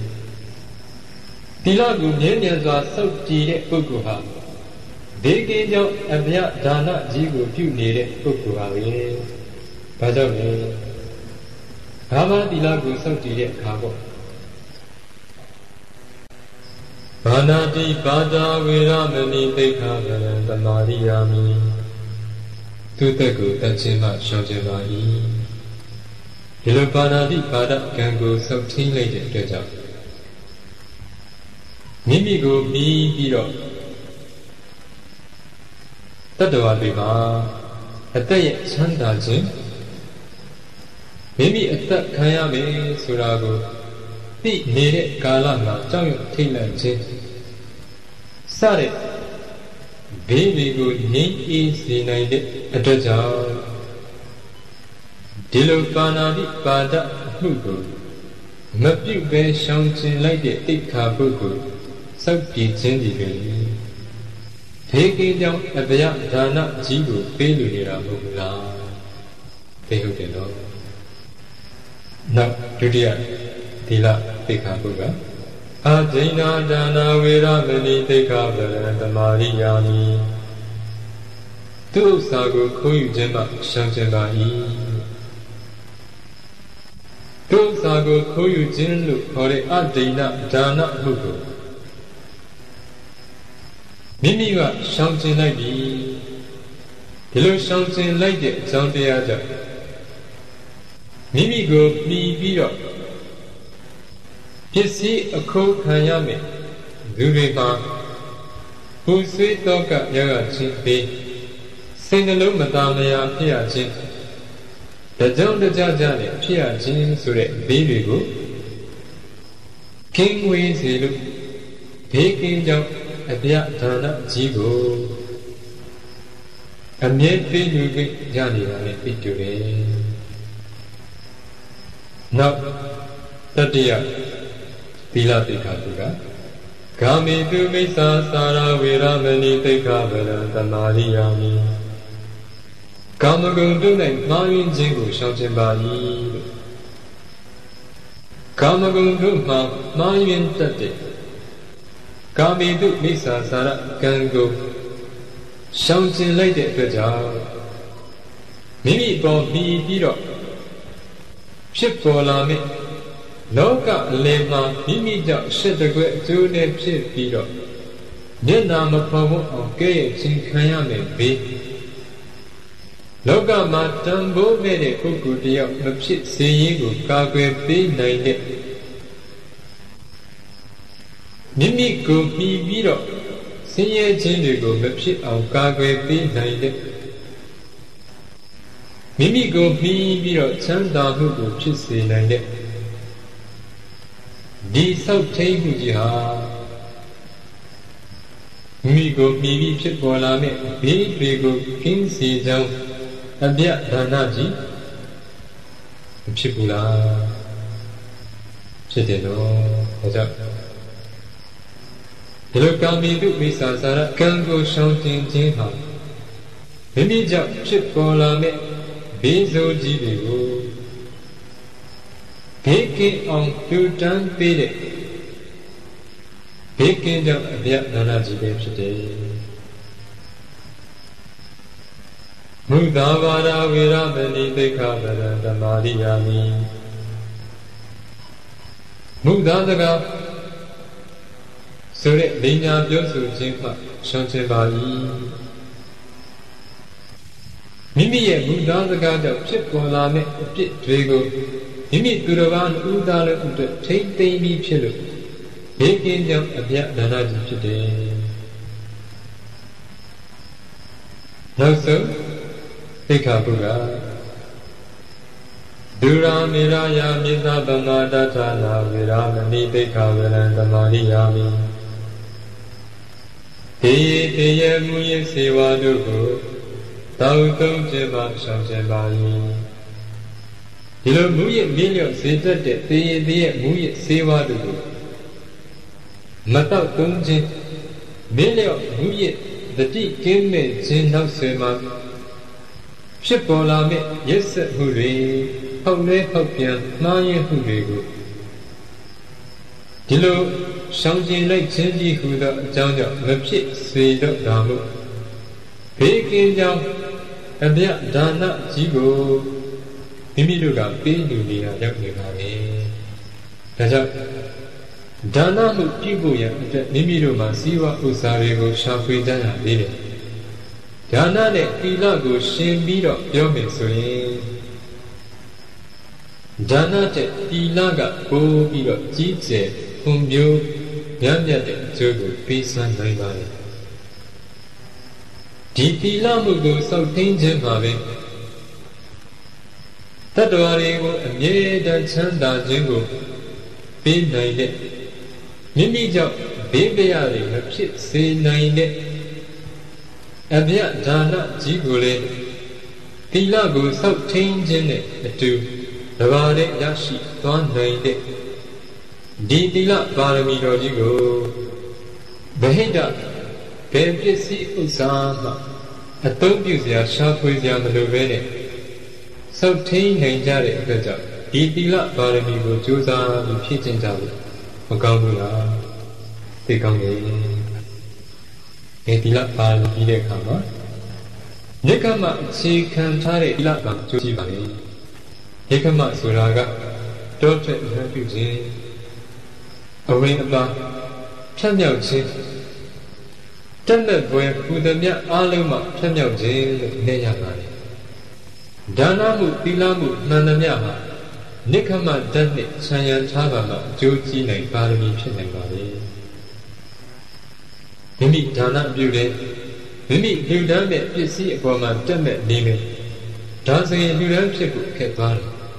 သီလကိုမြဲမြံစွာစောင့်ကြည့်တဲ့ပုဂ္ဂိုလ်ဟာဒေကေကြောင့်အမြဒါနကြီးကိုပြုနေတဲ့ပုဂ္ဂိုလ်ပါပဲဒါကြောင့်လေဘာမှသီလကိုစောင့်ကြည့်တဲ့အခါပေါ့ Banati Bada Viramani Dekhavana Tamariyami Tutaku Tachima Shojavai Hilo Banati Bada Gangu Sautin Lady Deja Mimigo Bi Biro Tadwa Biba Ataya Chanda Jim Mimi Atak Kayame Surago Ti Nere Kalama Chang Tilan Jim Sare Baby good name is united at a job. Dilopana Pada Hugo Mapu Bay shouting like the Tika Bugu, Sauki Chindy. Taking down a Dana Jibu, Pelura Mugla. Tehudino. Now, Judia Tila Tika Buga. Ajina Dana Viramani Dekhavana Tamariyami Tu Sago Koyujema Shanjabai Tu Sago Koyujinlu Hore Ajina Dana Hugo Mimiwa Shanjin Lady Hello Shanjin Lady Zandiaja Mimigo Bibiro Pisi a cold Kayame, Duriba, who sweet doga yaga chippy, sing a loom madamia pia chin. The John the Jajani pia chin sure baby go. King ways he look, taking jump a pia tana jigo. A mere baby Jani and it today. Now, the dear. Tila Tikatuga Kami tu Misa Sara Viramani Tikavana Tamariyami Kamagundu Name Mayin Jingu Shanjimbai Kamagundu Mayin Tati Kami tu Misa Sara Gangu Shanjin Lady Gaja Mimi Bon Biro Ship for Lami Loka Lema Mimija Shetague June Pit Biro Yenama Pomo of Gay Chinkayame B Loka Matambo Mede Kukudia of Shit Seyigu Kagwe B Nine Mimiku B Biro Siye Jindigo of Shit of Kagwe B Nine Mimigo B Biro Chanda Hugu Chisi Nine Di South Tabuja Migo Bibi Chipolame, Bigo King Season, Abia Danaji Chipula Chitino, Hoja Hilokami do Misa Sara, Kango shouting Jinha Bimija Chipolame, Bizo Jibigo. Taking on Putan Pede Taking down a Vietnanaji today. Mudavara Viramani Dekhavana Tamariyami Mudadaga Sure Lina Byosu Jimpa Shanjabai Mimi Mudadaga Chipolame Pit Drago Mimi Guravan Udala Uda take baby pillow. Taking down a Vietnanaji today. Now so, Pikabuga Dura Miraya Misa Bamadata Viramani Dekhavana Tamariyami Teye Muye Sewa Dugu Tautum Jeba Shanjabai Hilo Muye Milio Sita de Teye Muye Sewa Dugu Mata Tumji Milio Muye the tea came me Jin Now Sema Shipolame Yes Hurry Hole Hopian Maya Hurry Hilo Shangjin like Chindy Huda Janja Mapit Sweet Damu Peking Jam Abia Dana Jigo Mimiluga Pinulia Yakimani Taja Dana mu pibuya Nimiro Masiwa Usarego Shafridana Lili Dana ne Ilago Shimbiro Yome Soye Dana te Ilaga Bobiro Jitse Umbyo Yamya de Jogo Pisa Naimari Di Ilamugo Sautinje Mave Tadwarego Amyeda Chanda Jingo Bin Naide Mimijo Bibiari Mapit Se Naide Abya Dana Jigule Ilago Sautinje Atu Lavade Yashi Tuan Naide Di Dila Barami Rojigo Behida Bebisi Usama Atobuzia Shapuzia Malovene Sautin Nanjare Gaja Di Dila Barami Rojuza Pitin Javi Magambula Tikame Edila Barami Kama Nikama Chikantare Ilabam Jujibani Nikama Suraga Doctor Refugee Away about Champion Chief Tender boy who the mere Aluma Champion Jail Neyamani Danamu Pilamu Nanamyama Nikama Dani Sayan Tabama Joji Nai Barami Chinamari Mimi Dana Bude Mimi Ludame Pisi Boma Demet Nime Dancing in Ludam Chipu Ketvari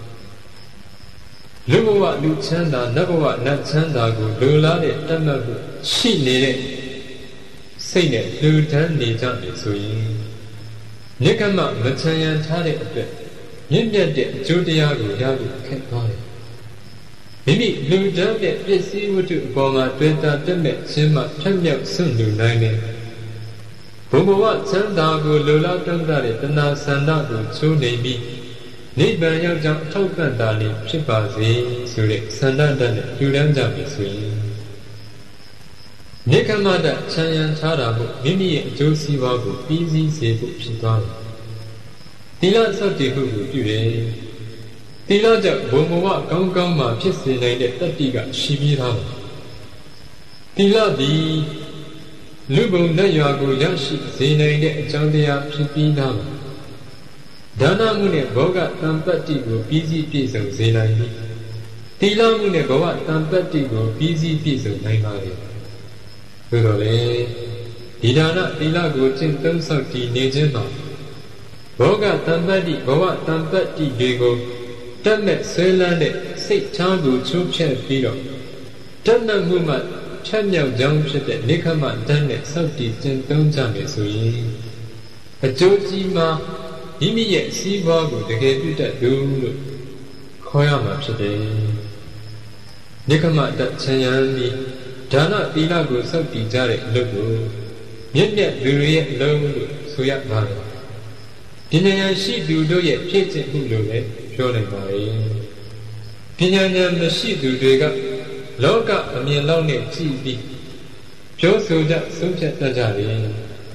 Luwa Luchanda, Navawa Natchanda, Lula, Tamabu, she needed Saint Lutan Nijan Sui Nikama, Machayan Tari, Yimya, Judiago, Yabu, Ketari. Mimi Ludan, Pisi would do Boma, Beta, Demet, Sima, Champion, Sundu, Nine. Boboa, Sandago, Lula, Tandari, Tana, Sandago, so they be. Niban Yajam Tokan Dali, Chipazi, Suri, Sandan, Yudan Jami Sui. Nikamada, Chayan Tarabu, Mimi, Josi Wabu, Busy Sebu, Chipan. Tila Sati Hubu, Dure. Tilaja, Bomoa, Gangama, Pisi, Tatiga, Shibira. Tila di Lubu Nayago Yashi, Zene, Jandia, Pipinam. Dana Mune Boga Tampati go busy piece of Zelani. Tila Mune Boga Tampati go busy piece of Naimari. Urole Didana Tila go Chintum Sakti Nejima. Boga Tampati Boga Tampati Gego. Tamet Selane, Sik Changu Chupche Filo. Tana Muma, Chamya Jamshet, Nikama Danet Sakti Chintum Jamisui. A Jojima. Imi Sivago the gate that do Koyama today. Nikama that Chayani Dana Ilago Sakti Jare Logo Yet Duria Logo Suyak Valley. Dinaya she do yet Pit Hulu, Shonen Valley. Pinyan the she do Dega Loga a mere lonely TV. Joe Soja Soja Tajari.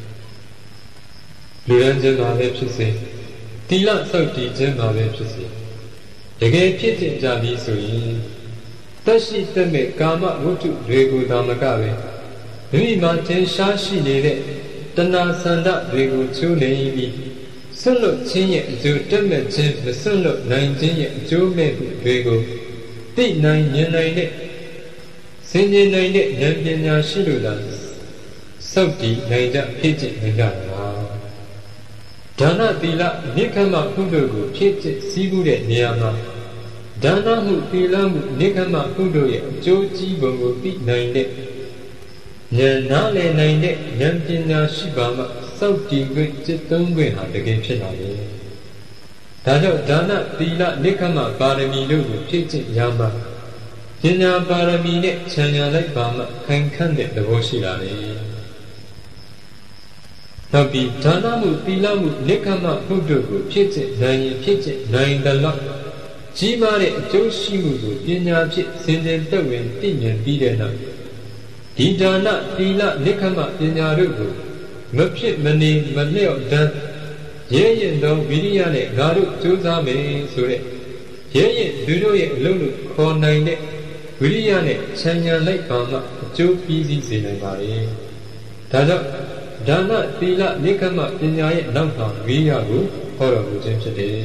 Luranjan Valley. Tila Sauti Gemma Vepsi. The gay Pitin Javi Sui. Tashi Teme Kama Wutu Regu Damagawe. Nui Martin Shashi Nere. Tana Sanda Regu Chune. Solo Chin to Teme Jim, the Solo 19 Joe Mebu Regu. Big 9 Yenine. Senior 9 Yamina Shiludas. Sauti Naija Pitin Nagara. Dana Bila Nikama Hudogo Pit Sibu Niama Dana Hu Pilamu Nikama Hudoya Joji Bongo Big 9 Yanale 9 Yampina Shibama Sauti Good Jitungwe had the game Chinale. Dado Dana Bila Nikama Barami Lugu Pit Yama Jina Barami Nek Chanya like Bama Kankande the Voshilale. Nabi Danamu Pilamu Nikama Hudogu Pit 9 the lock. Jimare Joshimu Pinya Pit Sindin Tawin Pinyan Bidena. Didana Pila Nikama Pinya Rugu. Mapit Mani Maleo Dan. Ye no Vidiane Garu Juzame Sure. Ye Dudoye Lulu Kor 9 ဝိရိယနဲ့ချမ်းသာလိုက်ပါမှအကျိုးပြီးစီးစေနိုင်ပါလေဒါကြောင့်ဒါနသီလနိက္ခမပညာရဲ့နောက်မှာဝိရိယကိုဟောတော်မူခြင်းဖြစ်တယ်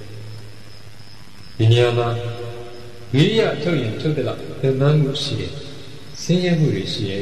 ဒီနေရာမှာဝိရိယထုတ်ရင်ထုတ်တယ်လို့ပြန်မှန်းမှုရှိတယ်ဆင်းရဲမှုတွေရှိတယ်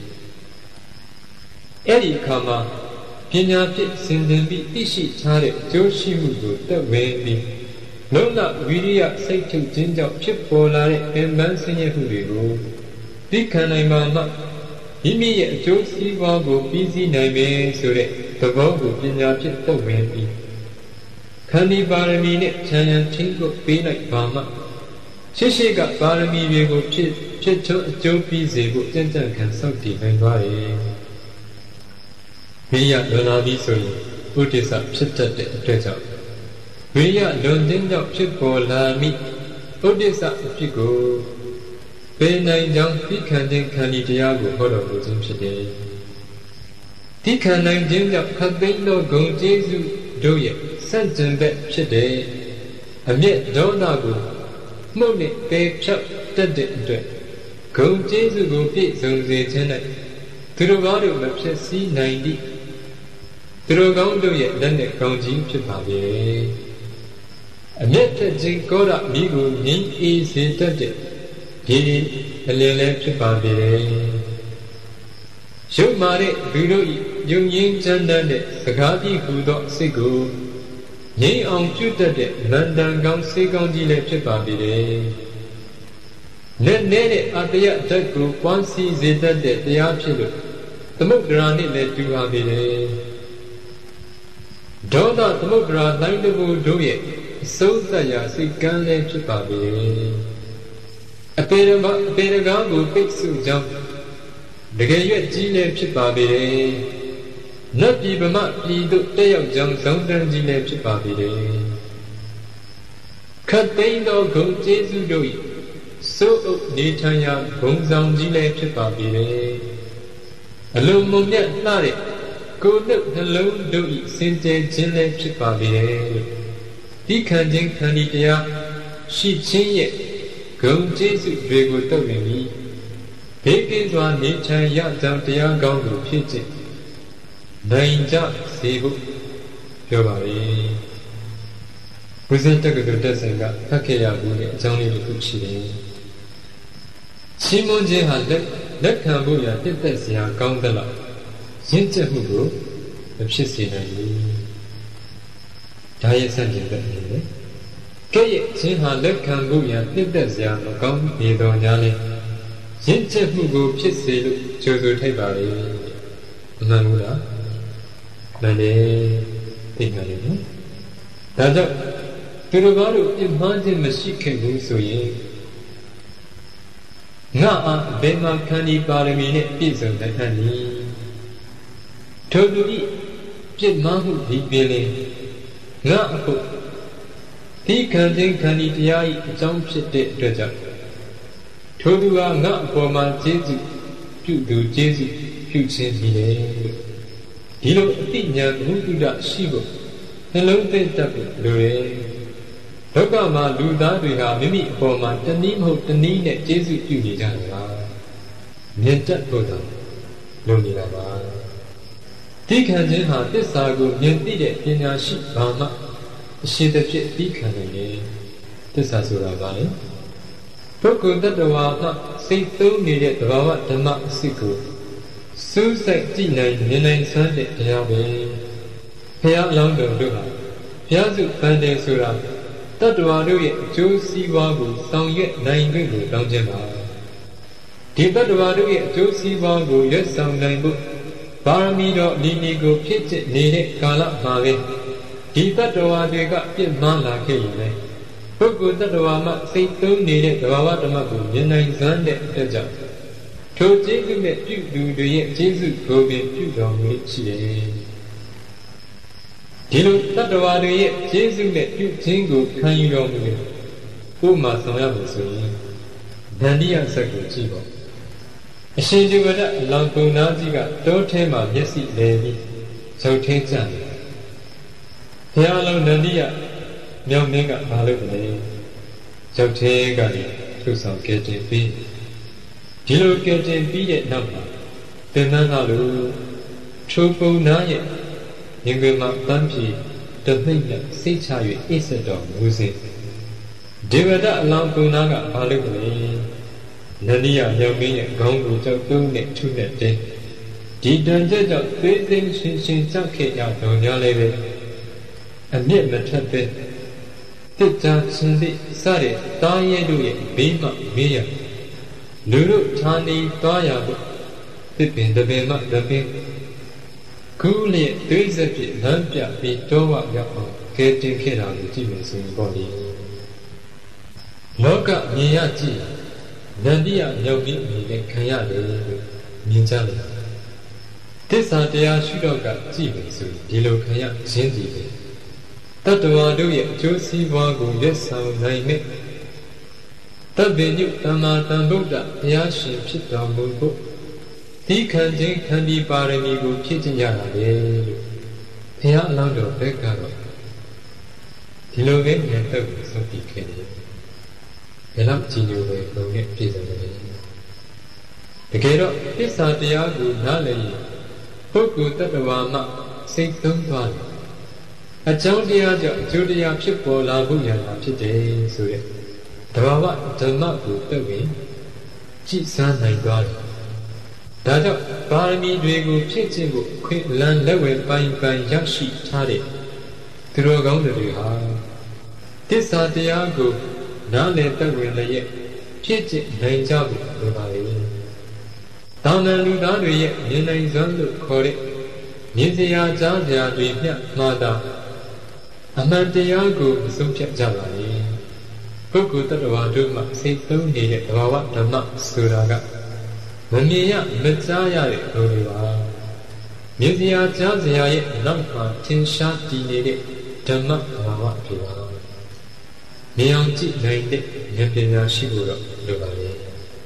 အဲ့ဒီအခါမှာပညာဖြင့်စင်ကြင်ပြီးသိရှိထားတဲ့အကျိုးရှိမှုကိုတက်ဝင်ပြီးလုံလဝိရိယစိတ်ထုတ်ခြင်းကြောင့်ဖြစ်ပေါ်လာတဲ့ပြန်မှန်းဆင်းရဲမှုတွေကိုသိခံနိုင်ပါမှမိမိရဲ့အကျိုးစီးပွားကိုပြီးစီးနိုင်မယ်ဆိုတဲ့သဘောကိုပညာဖြင့်တက်ဝင်ပြီးခန္ဒီပါရမီနဲ့ဉာဏ်ဉာဏ်ချင်းကိုပေးလိုက်ပါမှရှိကပါရမီတွေကိုဖြစ်ချုံအကျိုးပြီးစေဖို့ကြံ့ကြံ့ခံစောင့်တည်နိုင်သွားတယ်ဝိရိယလွန်လာပြီးဆိုရင်ဥဒိစ္စဖြစ်တတ်တဲ့အတွက်ကြောင့်ဝိရိယလွန်ခြင်းကြောင့်ဖြစ်ပေါ်လာမိဥဒိစ္စအဖြစ်ကိုပေနိုင်ကြောင်းသိခံခြင်းခန္ဒီတရားကိုဟောတော်မူခြင်းဖြစ်တယ်သိခံနိုင်ခြင်းကြောင့်ခတ်သိမ်းသောဂုဏ်ကျေးဇူးတို့ရဲ့စန့်ကျင်ဘက်ဖြစ်တဲ့အမျက်ဒေါသကိုမှုနဲ့ပေဖြတ်တတ်တဲ့အတွက်ဂုဏ်ကျေးဇူးကိုပြည့်စုံစေခြင်းနဲ့သူတို့ဘာတို့မဖြစ်စည်းနိုင်သည့်သူတို့ကောင်းတို့ရဲ့လက်နဲ့ကောင်းခြင်းဖြစ်ပါလေအမျက်ထက်ခြင်းကောရမိကိုငြိမ်းအေးစေတတ်တဲ့ဒီအလင်းလည်းဖြစ်ပါလေရုပ်မာတဲ့သူတို့၏ယုံရင်းချမ်းတဲ့စကားပြီးဟူသောစိတ်ကိုငြိမ်းအောင်ပြုတတ်တဲ့နန္တန်ကောင်းစေကောင်းကြီးလည်းဖြစ်ပါလေနဲ့တဲ့အတ္တရဓာတ်ကိုပွားစီစေတတ်တဲ့တရားဖြစ်လို့သမုဒ္ဒရာနဲ့လည်းတူပါပေတယ်ဒေါသသမုဒ္ဒရာတိုင်းတဘူတို့ရဲ့အစိုးစရာစိတ်ကမ်းလည်းဖြစ်ပါပေတယ်အပေရကားကိုပိတ်ဆို့ကြောင်းတကယ်ရွက်ကြီးလည်းဖြစ်ပါပေတယ်နတ်ပြည်ဗမာပြည်တို့တက်ရောက်ကြောင်းဇောင်းတန်းကြီးလည်းဖြစ်ပါပေတယ်ခတ်သိမ်းသောဂုဏ်ကျေးဇူးတို့၏စိုးအုပ်နေထိုင်ရာဘုံဆောင်ကြီးလည်းဖြစ်ပါပေတယ်အလုံးမုံမြတ်လှတဲ့ကိုယ်နှုတ်နှလုံးတို့၏စင်ကြယ်ခြင်းလည်းဖြစ်ပါပေတယ်လို့ဒီခံခြင်းခန္ဒီတရားရှိခြင်းရဲ့ဂုဏ်ကျေးဇူးတွေကိုတုတ်နေပြီးဘေးကင်းစွာနေထိုင်ရကြောင်းတရားကောင်းကိုဖြစ်ခြင်းနိုင်ကြစေဖို့ပြောပါလေဘုဇင်တက္ကသိုလ်တက်ဆိုင်ကဖတ်ခဲ့ရဘူးတဲ့အကြောင်းလေးတစ်ခုရှိတယ်ရှင်းမွန်ခြင်းဟာလက်ခံဖို့ရတစ်သက်စရာကောင်းသလားရင့်ကျက်မှုကိုမဖြစ်စေနိုင်ဘူးဒါရဲ့ဆန့်ကျင်ဘက်နေတယ်ကဲ့ရဲ့ခြင်းဟာလက်ခံဖို့ရတစ်သက်စရာမကောင်းနေတော်ညာလဲရင့်ကျက်မှုကိုဖြစ်စေလို့ကြိုးဆိုထိုက်ပါလေအမှန်ဘူးလားမှန်တယ်သိပါလေနော်ဒါကြောင့်သူတို့ဘာလို့ပြင်းမှန်းခြင်းမရှိခဲ့ဘူးဆိုရင်ငါအားဘယ်မှာခန္ဒီပါရမီနဲ့ပြည့်စုံတဲ့အခါนี้ထိုသူဤပြစ်မှားမှုဒီပင်လေငါအခုဒီခံခြင်းခန္ဒီတရားဤအကြောင်းဖြစ်တဲ့အတွက်ကြောင့်ထိုသူဟာငါအပေါ်မှာကျေးဇူးပြုသူကျေးဇူးပြုခြင်းဒီလေဒီလိုအတိညာဘုဒ္ဓရှိဖို့နှလုံးသွင်းတတ်ဖို့လိုတယ်ဒုက္ခမှာလူသားတွေဟာမိမိအပေါ်မှာတနည်းမဟုတ်တနည်းနဲ့ကျေးဇူးပြုနေကြတယ်ပါမြင်တတ်ဖို့တော့လုံနေတာပါသိခံခြင်းဟာသစ္စာကိုမြင်သိတဲ့ပညာရှိဘာမှအရှင်းတစ်ဖြစ်သိခံနိုင်တယ်သစ္စာဆိုတာကလေပုဂ္ဂိုလ်တ attva မှစိတ်သုံးနေတဲ့သဘာဝဓမ္မအစစ်ကိုစူးစိုက်ကြည့်နိုင်မြင်နိုင်စွမ်းတဲ့တရားပဲဘုရားအလောင်းတော်တို့ဟာဘုရားစုပန်တယ်ဆိုတာတ attva တို့ရဲ့အကျိုးစီးပွားကိုဆောင်ရွက်နိုင်ခွင့်ကိုတောင်းခြင်းပါဒီတ attva တို့ရဲ့အကျိုးစီးပွားကိုရွတ်ဆောင်နိုင်ဖို့ပါရမီတော်အနည်းကိုဖြစ်ကျက်နေတဲ့ကာလမှာပဲဒီတ attva တွေကပြစ်မှားလာခဲ့ရင်လေပုဂ္ဂိုလ်တ attva မှစိတ်သုံးနေတဲ့သဘာဝဓမ္မကိုမြင်နိုင်စွမ်းတဲ့အတွက်ကြောင့်ထိုကျေးဇူးနဲ့ပြုသူတွေရဲ့ကျေးဇူးကိုပင်ပြုတော်မူရှိတယ်ဒီလိုတ attva တွေရဲ့ကျေးဇူးနဲ့ပြုခြင်းကိုခံယူတော်မူတယ်ဥပမာဆောင်ရမယ်ဆိုရင်ဗန္ဓိယဇတ်ကိုကြည့်ပါအရှင်ဒီဝရအလောင်းကုံနာကြီးကတောထဲမှာမျက်စိလဲပြီးရုပ်ထင်းကြတယ်ဘုရားလုံးနန္ဒီယမြောက်မင်းကမလုပ်တယ်ရုပ်ထင်းကနေလှဆောင်ကဲတင်ပြီးဒီလိုကဲတင်ပြီးတဲ့နောက်မှာသင်္ကန်းကလိုချိုးပုံနာရဲ့ငင်္ဂမပန်းပြေတမိတ်နဲ့စိတ်ချ၍အိစက်တော်မူစေဒေဝဒအလောင်းပုံနာကဘာလို့လဲနန္ဒီယရောက်ပြီးရဲ့ခေါင်းကိုကြောက်တုံးနဲ့ထုနဲ့တင်းဒီတန်ချက်ကြောင့်သိသိရှင်ရှင်ကြောက်ခဲ့ရတော်များလည်းပဲအမြင့်မထက်ပဲတစ်ကြချင်းလေးစတဲ့တားရဲတို့ရဲ့ဘေးမှမေးရလူတို့ဌာနေသွားရဖို့တစ်ပင်တစ်ပင်မှတစ်ပင်ကူးလျက်သွေးစက်ဖြစ်လမ်းပြပြီးတော့ဝရောက်အောင်ကဲတင်ခဲ့တာကိုကြည့်မယ်ဆိုရင်ပေါ့လေလောကမြင်ရကြည့်နန္ဒီယမြောက်ပြီးမြင်တဲ့ခံရတယ်လို့မြင်ကြတယ်သစ္စာတရားရှုတော့ကကြည့်မယ်ဆိုရင်ဒီလိုခံရခြင်းတည်တယ်တတ္တဝါတို့ရဲ့အကျိုးစီးပွားကိုရက်ဆောင်နိုင်တဲ့တပ္ပိညုသမ္မာသမ္ဗုဒ္ဓဘုရားရှင်ဖြစ်တော်မူဖို့ဒီခံခြင်းခံဒီပါရမီကိုဖြည့်ကျင့်ကြတာလေလို့ဘုရားအလောင်းတော်ဘက်ကတော့ဒီလိုပဲဉာဏ်တက်ကိုစောင့်တည်ခဲ့တယ်ဘယ်လောက်ကြည်ညိုပဲလုံးနဲ့ပြည့်စုံတယ်တကယ်တော့သစ္စာတရားကိုနားလည်ရင်ပုဂ္ဂိုလ်တ attva မှစိတ်သုံးသွားတယ်အကြောင်းတရားကြောင့်အကျိုးတရားဖြစ်ပေါ်လာဖို့ရတာဖြစ်တယ်ဆိုတဲ့တဘာဝဓမ္မကိုတက်ဝင်ကြည်စမ်းနိုင်သွားတယ်ဒါကြောင့်ပါရမီတွေကိုဖြည့်ခြင်းကိုခွင့်လန်းလက်ဝဲပိုင်ရရှိထားတဲ့သူတော်ကောင်းတွေဟာသစ္စာတရားကိုနားလည်တက်ဝင်လည်းဖြည့်ခြင်းနိုင်ကြဖို့လိုပါလေတာမန်လူသားတွေရဲ့မြင်နိုင်စွမ်းလို့ခေါ်တဲ့မြင်စရာကြားစရာတွေမျှမှားတာအမှန်တရားကိုဆုံးဖြတ်ကြပါလေပုဂ္ဂိုလ်တ attva တို့မှစိတ်သုံးနေတဲ့သဘာဝဓမ္မဆိုတာကမမြင်ရမကြားရတဲ့လူတွေပါမြင်စရာကြားစရာရဲ့နောက်မှာထင်ရှားတည်နေတဲ့ဓမ္မသဘာဝဖြစ်ပါမြင်အောင်ကြည့်နိုင်တဲ့ဉာဏ်ပညာရှိဖို့တော့လိုပါလေ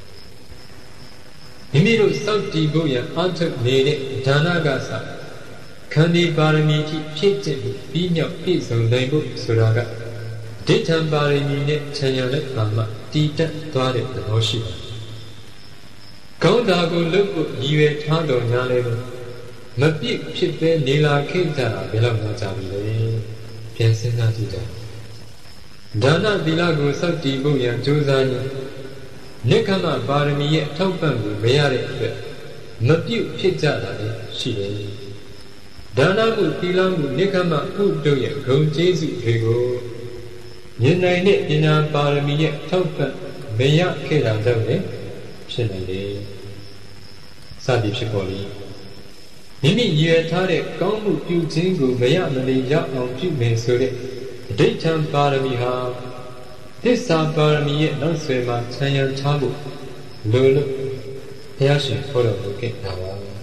မိမိတို့စောင့်တည်ဖို့ရအားထုတ်နေတဲ့ဒါနကစခန္ဒီပါရမီကြီးဖြည့်ကျင့်ပြီးမြောက်ပြည့်စုံနိုင်ဖို့ဆိုတာကဒိဋ္ဌံပါရမီနဲ့ခြံရလက်ပါမှတည်တတ်သွားတဲ့သဘောရှိပါတယ်။ကောင်းတာကိုလုပ်ဖို့ရည်ရွယ်ထားတော်ညာလဲမပြည့်ဖြစ်ပဲနေလာခဲ့ကြတာဘယ်လောက်များကြပြီလဲ။ပြန်စဉ်းစားကြည့်ကြ။ဒါနသီလကိုစောင့်တည်ဖို့ရန်ကြိုးစားရင်နိက္ခမပါရမီရဲ့ထောက်ပံ့ကိုမရတဲ့အတွက်မပြည့်ဖြစ်ကြတာလည်းရှိတယ်။ဒါနမှုသီလမှုနိက္ခမပုတို့ရဲ့ဂုဏ်ကျေးဇူးတွေကိုမြင်နိုင်တဲ့ပညာပါရမီရဲ့ထောက်ပံ့မရခဲ့တာကြောင့်လည်းဖြစ်နေတယ်။စသည်ဖြစ်ပေါ်လေမိမိရည်ထားတဲ့ကောင်းမှုပြုခြင်းကိုမရမနေရအောင်ပြုမယ်ဆိုတဲ့အဋ္ဌံပါရမီဟာသစ္စာပါရမီရဲ့နောက်ဆွေမှာခြံရံထားဖို့လိုလို့ဘုရားရှင်ခေါ်တော်မူခဲ့တာပါဘု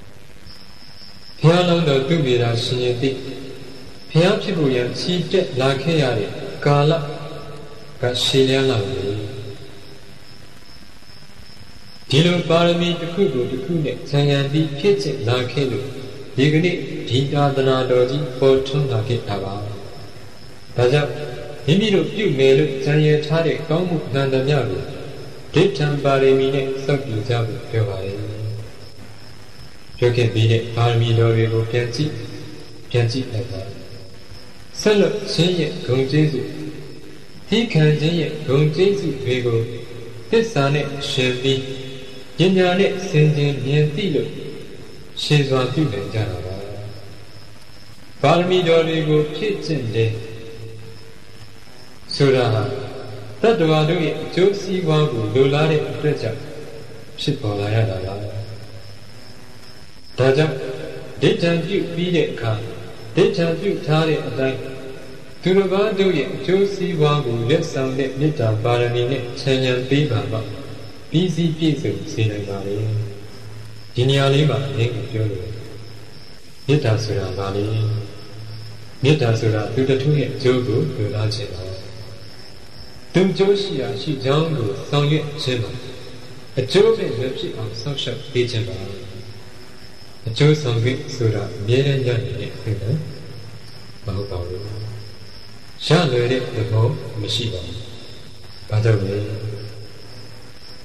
ရားလုံးတော်သူ့မိတာရှင်ရင်သိဘုရားဖြစ်ဖို့ရန်ချီတက်လာခဲ့ရတဲ့ကာလကရှည်လျားလာပြီဒီလိုပါရမီတစ်ခုကိုတစ်ခုနဲ့ခြံရံပြီးဖြစ်ကျင်လာခဲ့လို့ဒီကနေ့ဒီသာသနာတော်ကြီးပေါ်ထွန်းလာခဲ့တာပါဒါကြောင့်မိမိတို့ပြုမယ်လို့ကြံရထားတဲ့ကောင်းမှုအနန္တမြတ်ကိုဒိဋ္ဌံပါရမီနဲ့စောင့်ကြည့်ကြဖို့ပြောပါလေပြောခဲ့ပြီးတဲ့ပါရမီတော်တွေကိုပြန်ကြည့်လိုက်ပါဆက်လက်ခြင်းရဲ့ဂုဏ်ကျေးဇူးဒီခံခြင်းရဲ့ဂုဏ်ကျေးဇူးတွေကိုသစ္စာနဲ့ရှင်ပြီးဉာဏ်နဲ့ဆင်ခြင်မြင်သိလို့ရှင်စွာပြုနိုင်ကြတာပါပါရမီတော်တွေကိုဖြည့်ကျင့်တယ်ဆိုတာဟာတတ္တဝါတို့ရဲ့အကျိုးစီးပွားကိုလိုလားတဲ့အတွက်ကြောင့်ဖြစ်ပေါ်လာရတာပါဒါကြောင့်ဒိဋ္ဌံပြုပြီးတဲ့အခါဒိဋ္ဌံပြုထားတဲ့အတိုင်းသူတစ်ပါးတို့ရဲ့အကျိုးစီးပွားကိုလက်ဆောင်တဲ့မေတ္တာပါရမီနဲ့ခြံရံပေးပါမှပြီးစီးပြည့်စုံစေနိုင်ပါလေဒီနေရာလေးမှာအရင်ကပြောလို့မေတ္တာဆိုတာဘာလဲမေတ္တာဆိုတာသူတစ်ခုရဲ့အကျိုးကိုလိုလားခြင်းပါသူကျိုးရှိရာရှိကြောင်းကိုဆောင်ရွက်ခြင်းပါအကျိုးမဲ့မဖြစ်အောင်စောင့်ရှောက်ပေးခြင်းပါအကျိုးဆောင်ရွက်ဆိုတာအမြဲတမ်းရနေတဲ့ဖြစ်တယ်မဟုတ်ပါဘူးရလွယ်တဲ့သဘောမရှိပါဘူးဘာကြောင့်လဲ